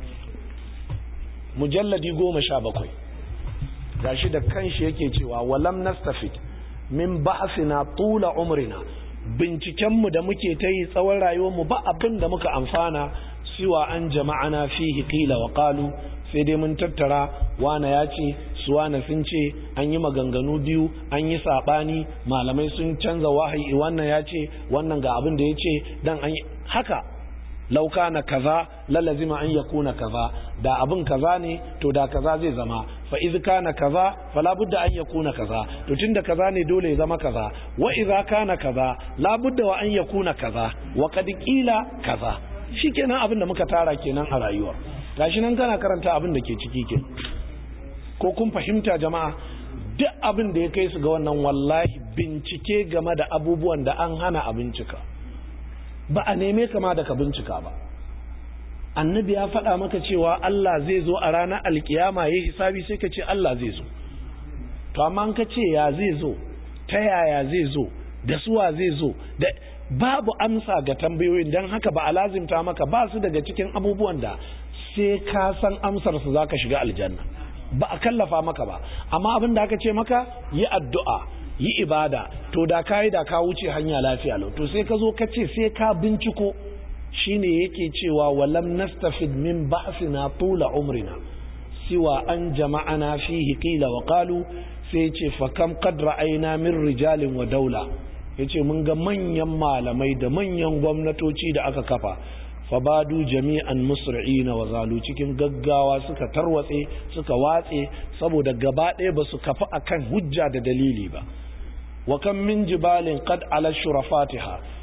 mujalladi goma sha bakwai, gashi da kanshi yake cewa walam nastafid min ba'sina tula umrina, bincikenmu da muke ta yi tsawon rayuwarmu ba abin da muka amfana siwa an jama'ana fihi qila wa qalu, sai dai mun tattara wana ya ce su wana sun ce, an yi maganganu biyu, an yi sabani, malamai sun canza wahayi, wannan ya ce wannan ga abin da ya ce, dan an yi haka. Law kana kaza la lazima an yakuna kaza, da abin kaza ne to da kaza zai zama, fa iz kana kaza fala budda an yakuna kaza, to tunda kaza ne dole ya zama kaza, wa idza kana kaza la budda wa an yakuna kaza, wa qad qila kaza. Shikenan abin da muka tara kenan a rayuwa, gashi nan kana karanta abin da ke ciki ke. Ko kun fahimta jama'a? Duk abin da ya kai su ga wannan wallahi bincike game da abubuwan da an hana a bincika, ba a neme kama da ka bincika ba. Annabi ya faɗa maka cewa Allah zai zo a ranar alkiyama yayi hisabi, sai ka ce Allah zai zo. To amma an ka ce ya zai zo, ta yaya zai zo, da suwa zai zo, da babu amsa ga tambayoyin, dan haka ba a lazimta maka, ba su daga cikin abubuwan da sai ka san amsar su zaka shiga aljanna, ba a kallafa maka ba. Amma abin da aka ce maka yi addu'a, yi ibada, to da kai da ka wuce hanya lafiya lau. To sai ka zo ka ce sai ka binciko, shine yake cewa walam nastafid min ba'sina tula umrina siwa an jama'ana fihi qila wa qalu, sai ce fa kam qad ra'ayna min rijalin wa daula, yace mun ga manyan malamai da manyan gwamnatoci da aka kafa, fa badu jami'an musri'ina wa zalu, cikin gaggawa suka tarwatse suka watse saboda gaba ɗaya ba su kafa akan hujja da dalili ba. wa kam min jibalin qad ala shurafatiha,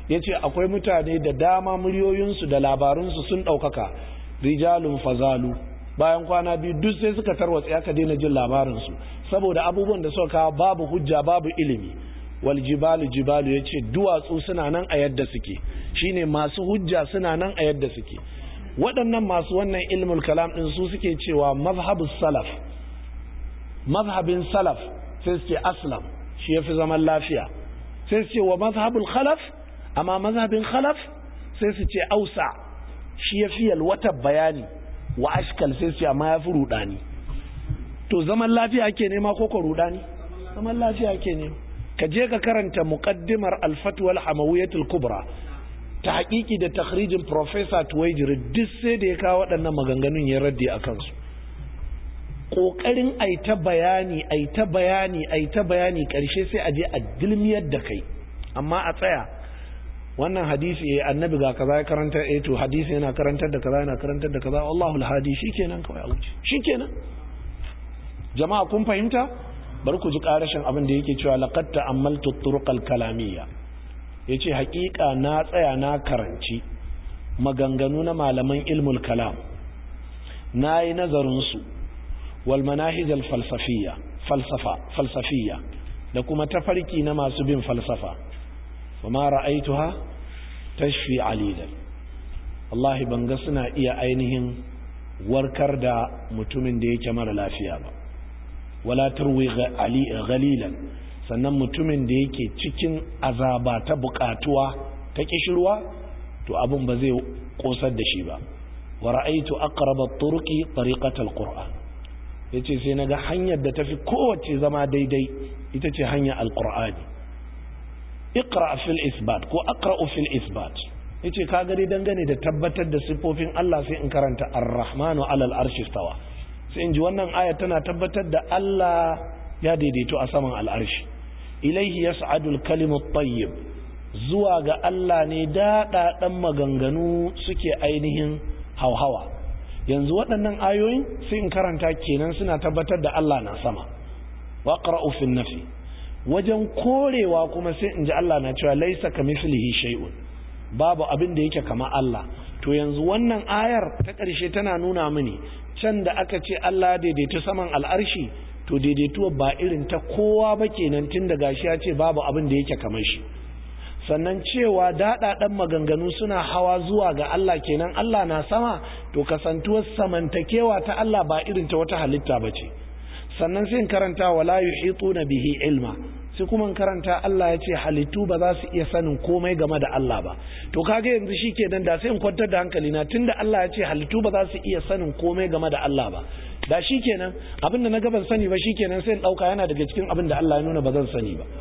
yace akwai mutane da dama muryoyinsu da labarunsu sun ɗaukaka, rijalun fazalu, bayan kwana biyu duk sai suka tarwatse aka daina jin labarinsu saboda abubuwan da suka kawo babu hujja babu ilimi. wal jibalu jibalu yace duwatsu suna nan a yadda suke, shine masu hujja suna nan a yadda suke. waɗannan masu wannan ilmul kalam din su suke cewa mazhabus salaf, mazhabin salaf sai su ce aslam, shi yafi zaman lafiya. sai su ce wa mazhabul khalaf, amma mazhabin khalaf sai su ce ausa, shi yafi yalwata bayani, wa ashkal sai su ce amma yafi rudani. to zaman lafiya ake nema ko ko rudani? zaman lafiya ake nema. ka je ka karanta muqaddimar al-fatwa al-hamawiyatul kubra ta haƙiƙi da takhrijin professor Tuwaijiri, duk sai da ya kawo waɗannan maganganun ya raddi a kansu. ƙoƙarin aita bayani aita bayani aita bayani ƙarshe sai a je a dilmiyar da kai. amma a tsaya wannan hadisi eh annabi ga kaza ya karanta eh to hadisi yana karantar da kaza yana karantar da kaza Allahu al-hadi, shikenan kawai a wuce shikenan. jama'a kun fahimta? bari ku ji karashin abin da yake cewa laqad ta'ammaltu turuq al-kalamiyya, yace haƙiƙa na tsaya na karanci maganganu na malaman ilmul kalam, nayi nazarin su wal manahij al-falsafiyya falsafa falsafiyya da kuma tafarki na masu bin falsafa. fama ra'aituha tashfi alilan, wallahi banga suna iya ainihin warkar da mutumin da yake mara lafiya ba, wala turwi ghalilan, sannan mutumin da yake cikin azaba ta bukatuwa ta kishirwa to abin ba zai kosar da shi ba. wa ra'aytu aqrab at-turuqi tariqat al-qur'an, yace sai naga hanyar da tafi kowace zama daidai ita ce hanyar al-qur'ani. iqra fil isbat ko aqra'u fil isbat, yace ka gari dangane da tabbatar da sifofin Allah sai in karanta ar-rahmanu 'ala al-arshi istawa, sai in ji wannan aya tana tabbatar da Allah ya daidaito a saman al'arshi. ilaihi yas'adu al-kalimu at-tayyib, zuwa ga Allah ne daɗa ɗan maganganu suke ainihin hauhawa. yanzu waɗannan ayoyin sai in karanta kenan suna tabbatar da Allah na sama. waqra'u fi nafi, wajen korewa kuma sai in ji Allah na cewa laisa kamithlihi shay'un, babu abin da yake kama Allah. to yanzu wannan ayar ta ƙarshe tana nuna mini can da aka ce Allah daidaito saman al'arshi, to daidaituwa ba irin ta kowa ba kenan, tun da gashi ya ce babu abin da yake kamar shi. sannan cewa daɗaɗɗen maganganu suna hawa zuwa ga Allah kenan Allah na sama, to kasantuwar samantakewa ta Allah ba irin ta wata halitta ba ce. sannan sai in karanta wala yuhituna bihi ilma, sai kuma in karanta Allah ya ce halittu ba za su iya sanin komai game da Allah ba. to kaga yanzu shikenan da sai in kwantar da hankali na, tunda Allah ya ce halittu ba za su iya sanin komai game da Allah ba, da shikenan abinda na gaban sani ba shikenan sai in dauka yana daga cikin abin da Allah ya nuna ba zan sani ba.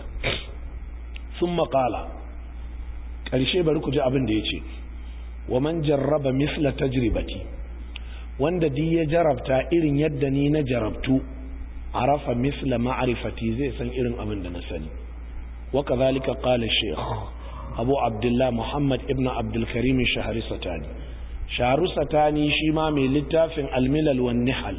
summa qala, karshe bari ku ji abin da yace, wa man jarraba misla tajribati, wanda di ya jarabta irin yadda ni na jarabtu, arafa misla ma'rifati, zai san irin abin da na sani. wa kadhalika qala shaykh abu abdullah muhammad ibn abdul karim shahri satani, shahru satani shi ma mai littafin al-milal wan nihal,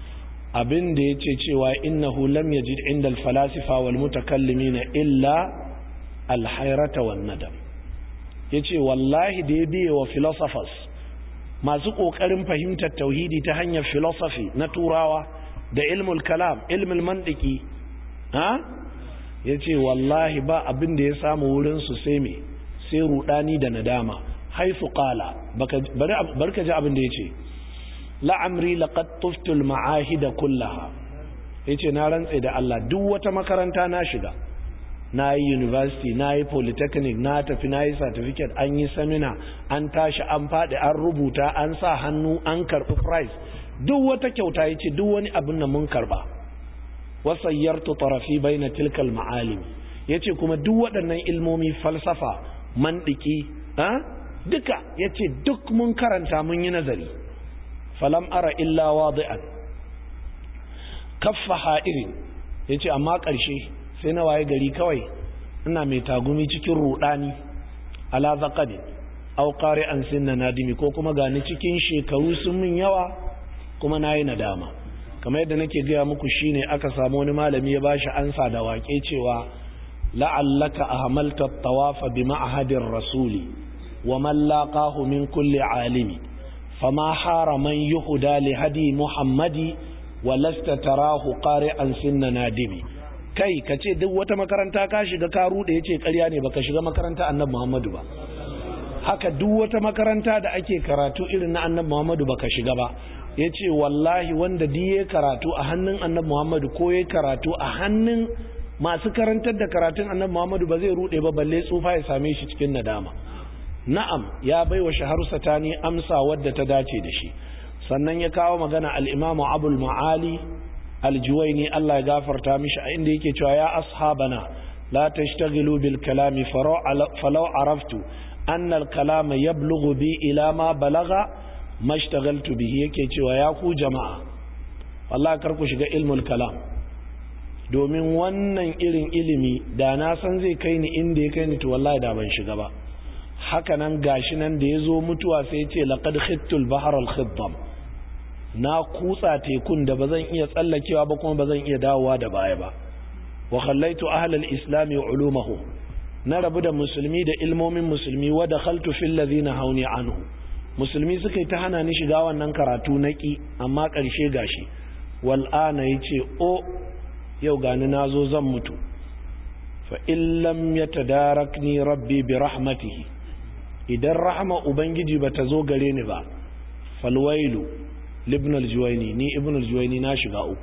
abin da yace cewa innahu lam yajid inda al-falasifa wal mutakallimin illa al-hayrata wan nadam. yace wallahi da ya biye wa philosophers masu kokarin fahimtar tauhidi ta hanyar philosophy na turawa da ilmul kalam, ilmul mantiki, ha yace wallahi ba abin da ya samu wurin su sai me, sai rudani da nadama. haifu qala, baka bari barka ji abin da yace, la amri laqad tuftu al ma'ahid kullaha, yace na rantse da Allah duk wata makaranta na shiga, na yi university, na yi polytechnic, na tafi na yi certificate, an yi seminar, an tashi an faɗi, an rubuta, an sa hannu, an karɓi prize, duk wata kyauta yace duk wani abin da mun karba. wasayyartu tarafi baina tilkal ma'alim, yace kuma duk waɗannan ilmomi falsafa, mantiki, ha duka yace duk mun karanta mun yi nazari. falam ara illa wadi'an kaffa ha'irin, yace amma ƙarshe sai na waye gari kawai ina mai tagumi cikin rudani, ala zaqadi aw qari'an sinna nadimi, ko kuma gani cikin shekaru sun min yawa kuma nayi nadama. kamar yadda nake gaya muku shine aka samu wani malami ya bashi ansa da wake cewa la'allaka ahmalta at-tawafa bi ma'hadir rasuli wa man laqahu min kulli alimi fama hara man yuhda li hadi muhammadi wa lasta tarahu qari'an sinna nadimi. kai kace duk wata makaranta ka shiga ka rude yace ƙarya ne baka shiga makaranta annabi Muhammadu ba. haka duk wata makaranta da ake karatu irin na annabi Muhammadu baka shiga ba. yace wallahi wanda diye karatu a hannun annabi Muhammadu ko yayi karatu a hannun masu karantar da karatun annabi Muhammadu ba zai rude ba balle tsufa ya same shi cikin nadama. na'am ya baiwa Shaharu Satani amsa wadda ta dace da shi. sannan ya kawo magana al-Imam Abul Maali al-Juwayni Allah ya gafarta mishi a inda yake cewa ya ashabana la tashtaghilu bil kalami falau araftu anna al-kalama yablughu bi ila ma balagha mashtaghaltu bihi. yake cewa ya ku jama'a wallahi kar ku shiga ilmul kalam, domin wannan irin ilimi da na san zai kai ni inda ya kai ni to wallahi da ban shiga ba. haka nan gashi nan da yazo mutuwa sai ya ce laqad khittul bahr al-khiddam, na kutsa tekun da bazan iya tsallakewa ba kuma bazan iya dawowa da baya ba. wa khallaitu ahli al-islam wa ulumahu, na rabu da musulmi da ilmomin musulmi wa dakhaltu fil ladina hauni anhu. musulmi suka yi ta hana ni shiga wannan karatu naki, amma ƙarshe gashi wal ana yace o yau gani nazo zan mutu. fa in lam yatadarakni rabbi bi rahmatihi, idan rahama ubangiji bata zo gare ni ba, falwailu ibn al-Juwayni, ni ibn al-Juwayni na shiga uku.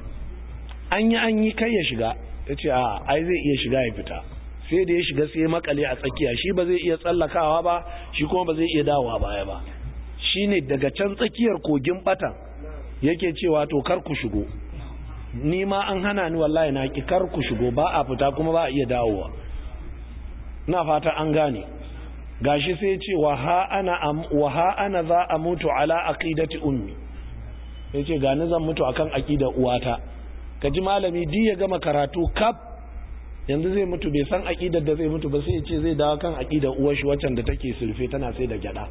an yi an yi kai ya shiga, yace a ai zai iya shiga ya fita. sai da ya shiga sai ya makale a tsakiya, shi ba zai iya tsallakawa ba, shi kuma ba zai iya dawowa baya ba. shine daga can tsakiyar kogin batan yake cewa to kar ku shigo, ni ma an hana ni wallahi na ki, kar ku shigo, ba a fita kuma ba a iya dawowa. na fata an gane. gashi sai ya ce wa ha ana wa ha ana za a mutu ala aqidati ummi, yace ga ni zan mutu akan aqidar uwata. kaji malami di ya gama karatu kaf yanzu zai mutu bai san aqidar da zai mutu ba, sai ya ce zai dawo kan aqidar uwar shi waccan da take sulfe tana sai da gyada.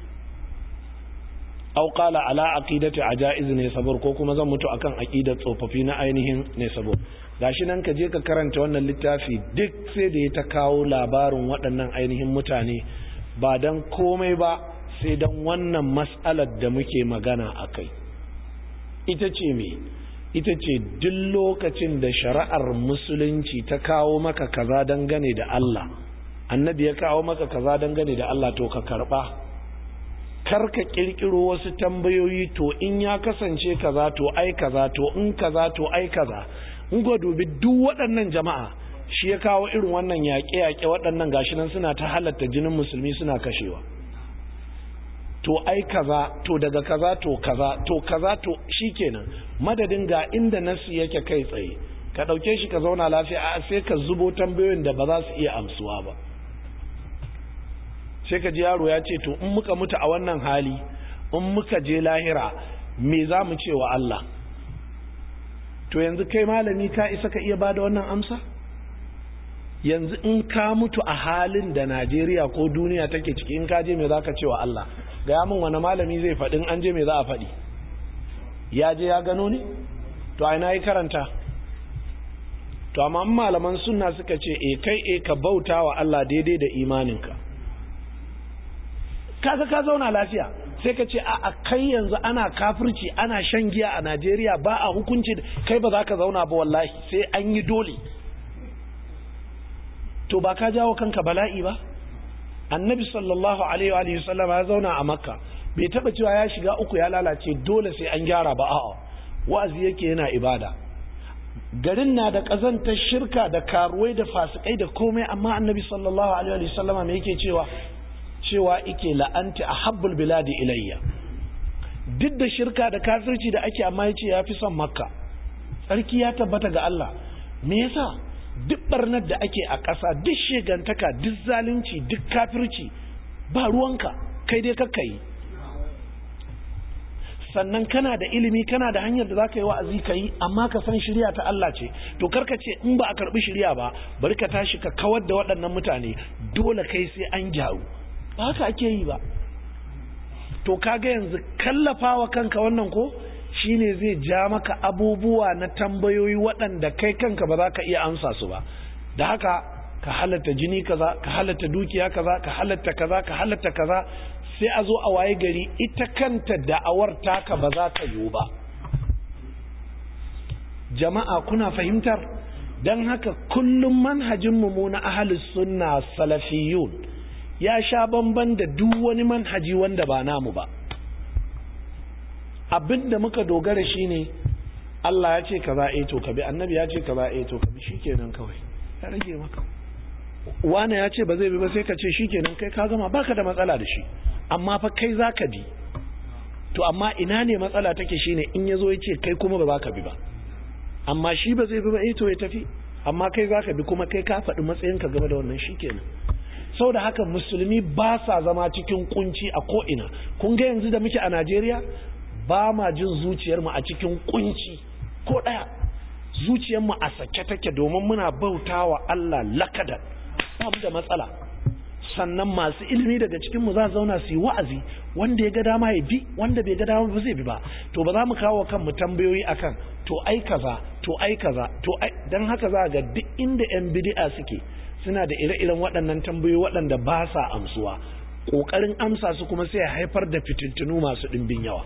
aw qala ala aqidati ajaiz ne sabur, ko kuma zan mutu akan aqidar tsofaffi na ainihin ne sabur. gashi nan ka je ka karanta wannan littafi duk sai da ya ta kawo labarin waɗannan ainihin mutane, ba dan komai ba sai dan wannan mas'alar da muke magana akai. ita ce me ita ce duk lokacin da shari'ar musulunci ta kawo maka kaza dangane da Allah, annabi ya kawo maka kaza dangane da Allah, to ka karba. kar ka kirkiro wasu tambayoyi, to in ya kasance kaza to ai kaza, to in kaza to ai kaza. in go dubi duk waɗannan jama'a shi ya kawo irin wannan yaƙe-yaƙe waɗannan gashi nan suna ta halatta jinin musulmi suna kashewa. to ai kaza, to daga kaza to kaza, to kaza to shikenan, madadin ga inda nasu yake kai tsaye ka dauke shi ka zauna lafiya, a sai ka zubo tambayoyin da ba za su iya amsuwa ba. sai ka ji yaro ya ce to in muka mutu a wannan hali, in muka je lahira me za mu ce wa Allah? to yanzu kai malami ka isa ka iya bada wannan amsa? yanzu in ka mutu a halin da Najeriya ko duniya take ciki, in ka je me za ka ce wa Allah? gaya min wani malami zai faɗin an je me za a faɗi? ya je ya gano ne? to a ina yi karanta? to amma malaman sunna suka ce e kai e ka bauta wa Allah daidai da imaninka, kaga ka zauna lafiya. sai ka ce a kai yanzu ana kafirci, ana shan giya a Najeriya, ba a hukunci, kai ba za ka zauna ba wallahi sai an yi dole. to ba ka jawo kanka bala'i ba? annabi sallallahu alaihi wa sallam ya zauna a Makka, bai taba cewa ya shiga uku ya lalace dole sai an gyara ba. a'a, wa'azi yake yana ibada. garin na da kazantar shirka da karuwai da fasikai da komai, amma annabi sallallahu alaihi wa sallam me yake cewa cewa ike la'anti ahabbul biladi ilayya. duk da shirka da kafirci da ake, amma yace yafi son Makka. sarki ya tabbata ga Allah. me yasa? duk barnar da ake a ƙasa, duk shegantaka, duk zalunci, duk kafirci, ba ruwanka, kai dai kakka yi. sannan kana da ilimi, kana da hanyar da za ka yi wa'azi ka yi, amma ka san shirya ta Allah ce. to karka ce in ba a karɓi shirya ba bari ka tashi ka kawar da waɗannan mutane, dole kai sai an gyaru. ba haka ake yi ba. to kaga yanzu kallafawa kanka wannan ko shine zai ja maka abubuwa na tambayoyi waɗanda kai kanka ba za ka iya amsa su ba. da haka ka halatta jini kaza, ka halatta dukiya kaza, ka halatta kaza, ka halatta kaza, sai a zo a waye gari ita kanta da'awar taka ba za ta yiwu ba. Jama'a kuna fahimtar? Dan haka kullum manhajin mu na ahlus sunna salafiyun ya sha bamban da duk wani manhaji wanda ba namu ba. Abinda muka dogara shine Allah ya ce kaza eh to ka bi, annabi ya ce kaza eh to ka bi, shikenan kawai ya rage maka. Wani ya ce ba zai bi ba sai ka ce shikenan kai ka gama, baka da matsala da shi, amma fa kai zaka bi. To amma ina ne matsala take shine in yazo ya ce kai kuma ba za ka bi ba, amma shi ba zai bi ba eh to ya tafi, amma kai zaka bi kuma kai ka faɗi matsayinka game da wannan, shikenan. Saboda haka musulmi ba sa zama cikin kunci a ko ina. Kun ga yanzu da muke a Najeriya ba ma jin zuciyarmu a cikin kunci ko ɗaya, zuciyarmu a sake take domin muna bautawa Allah lakadan, ba mu da matsala. Sannan masu ilimi daga cikinmu za zauna su yi wa'azi, wanda ya ga dama ya bi, wanda bai ga dama ba zai bi ba. To ba za mu kawo kanmu tambayoyi akan to ai kaza to ai kaza to ai, dan haka za ga duk inda yan bid'a suke suna da ire-iren waɗannan tambayoyi waɗanda ba sa amsuwa, ƙoƙarin amsa su kuma sai ya haifar da fitintunu masu ɗimbin yawa.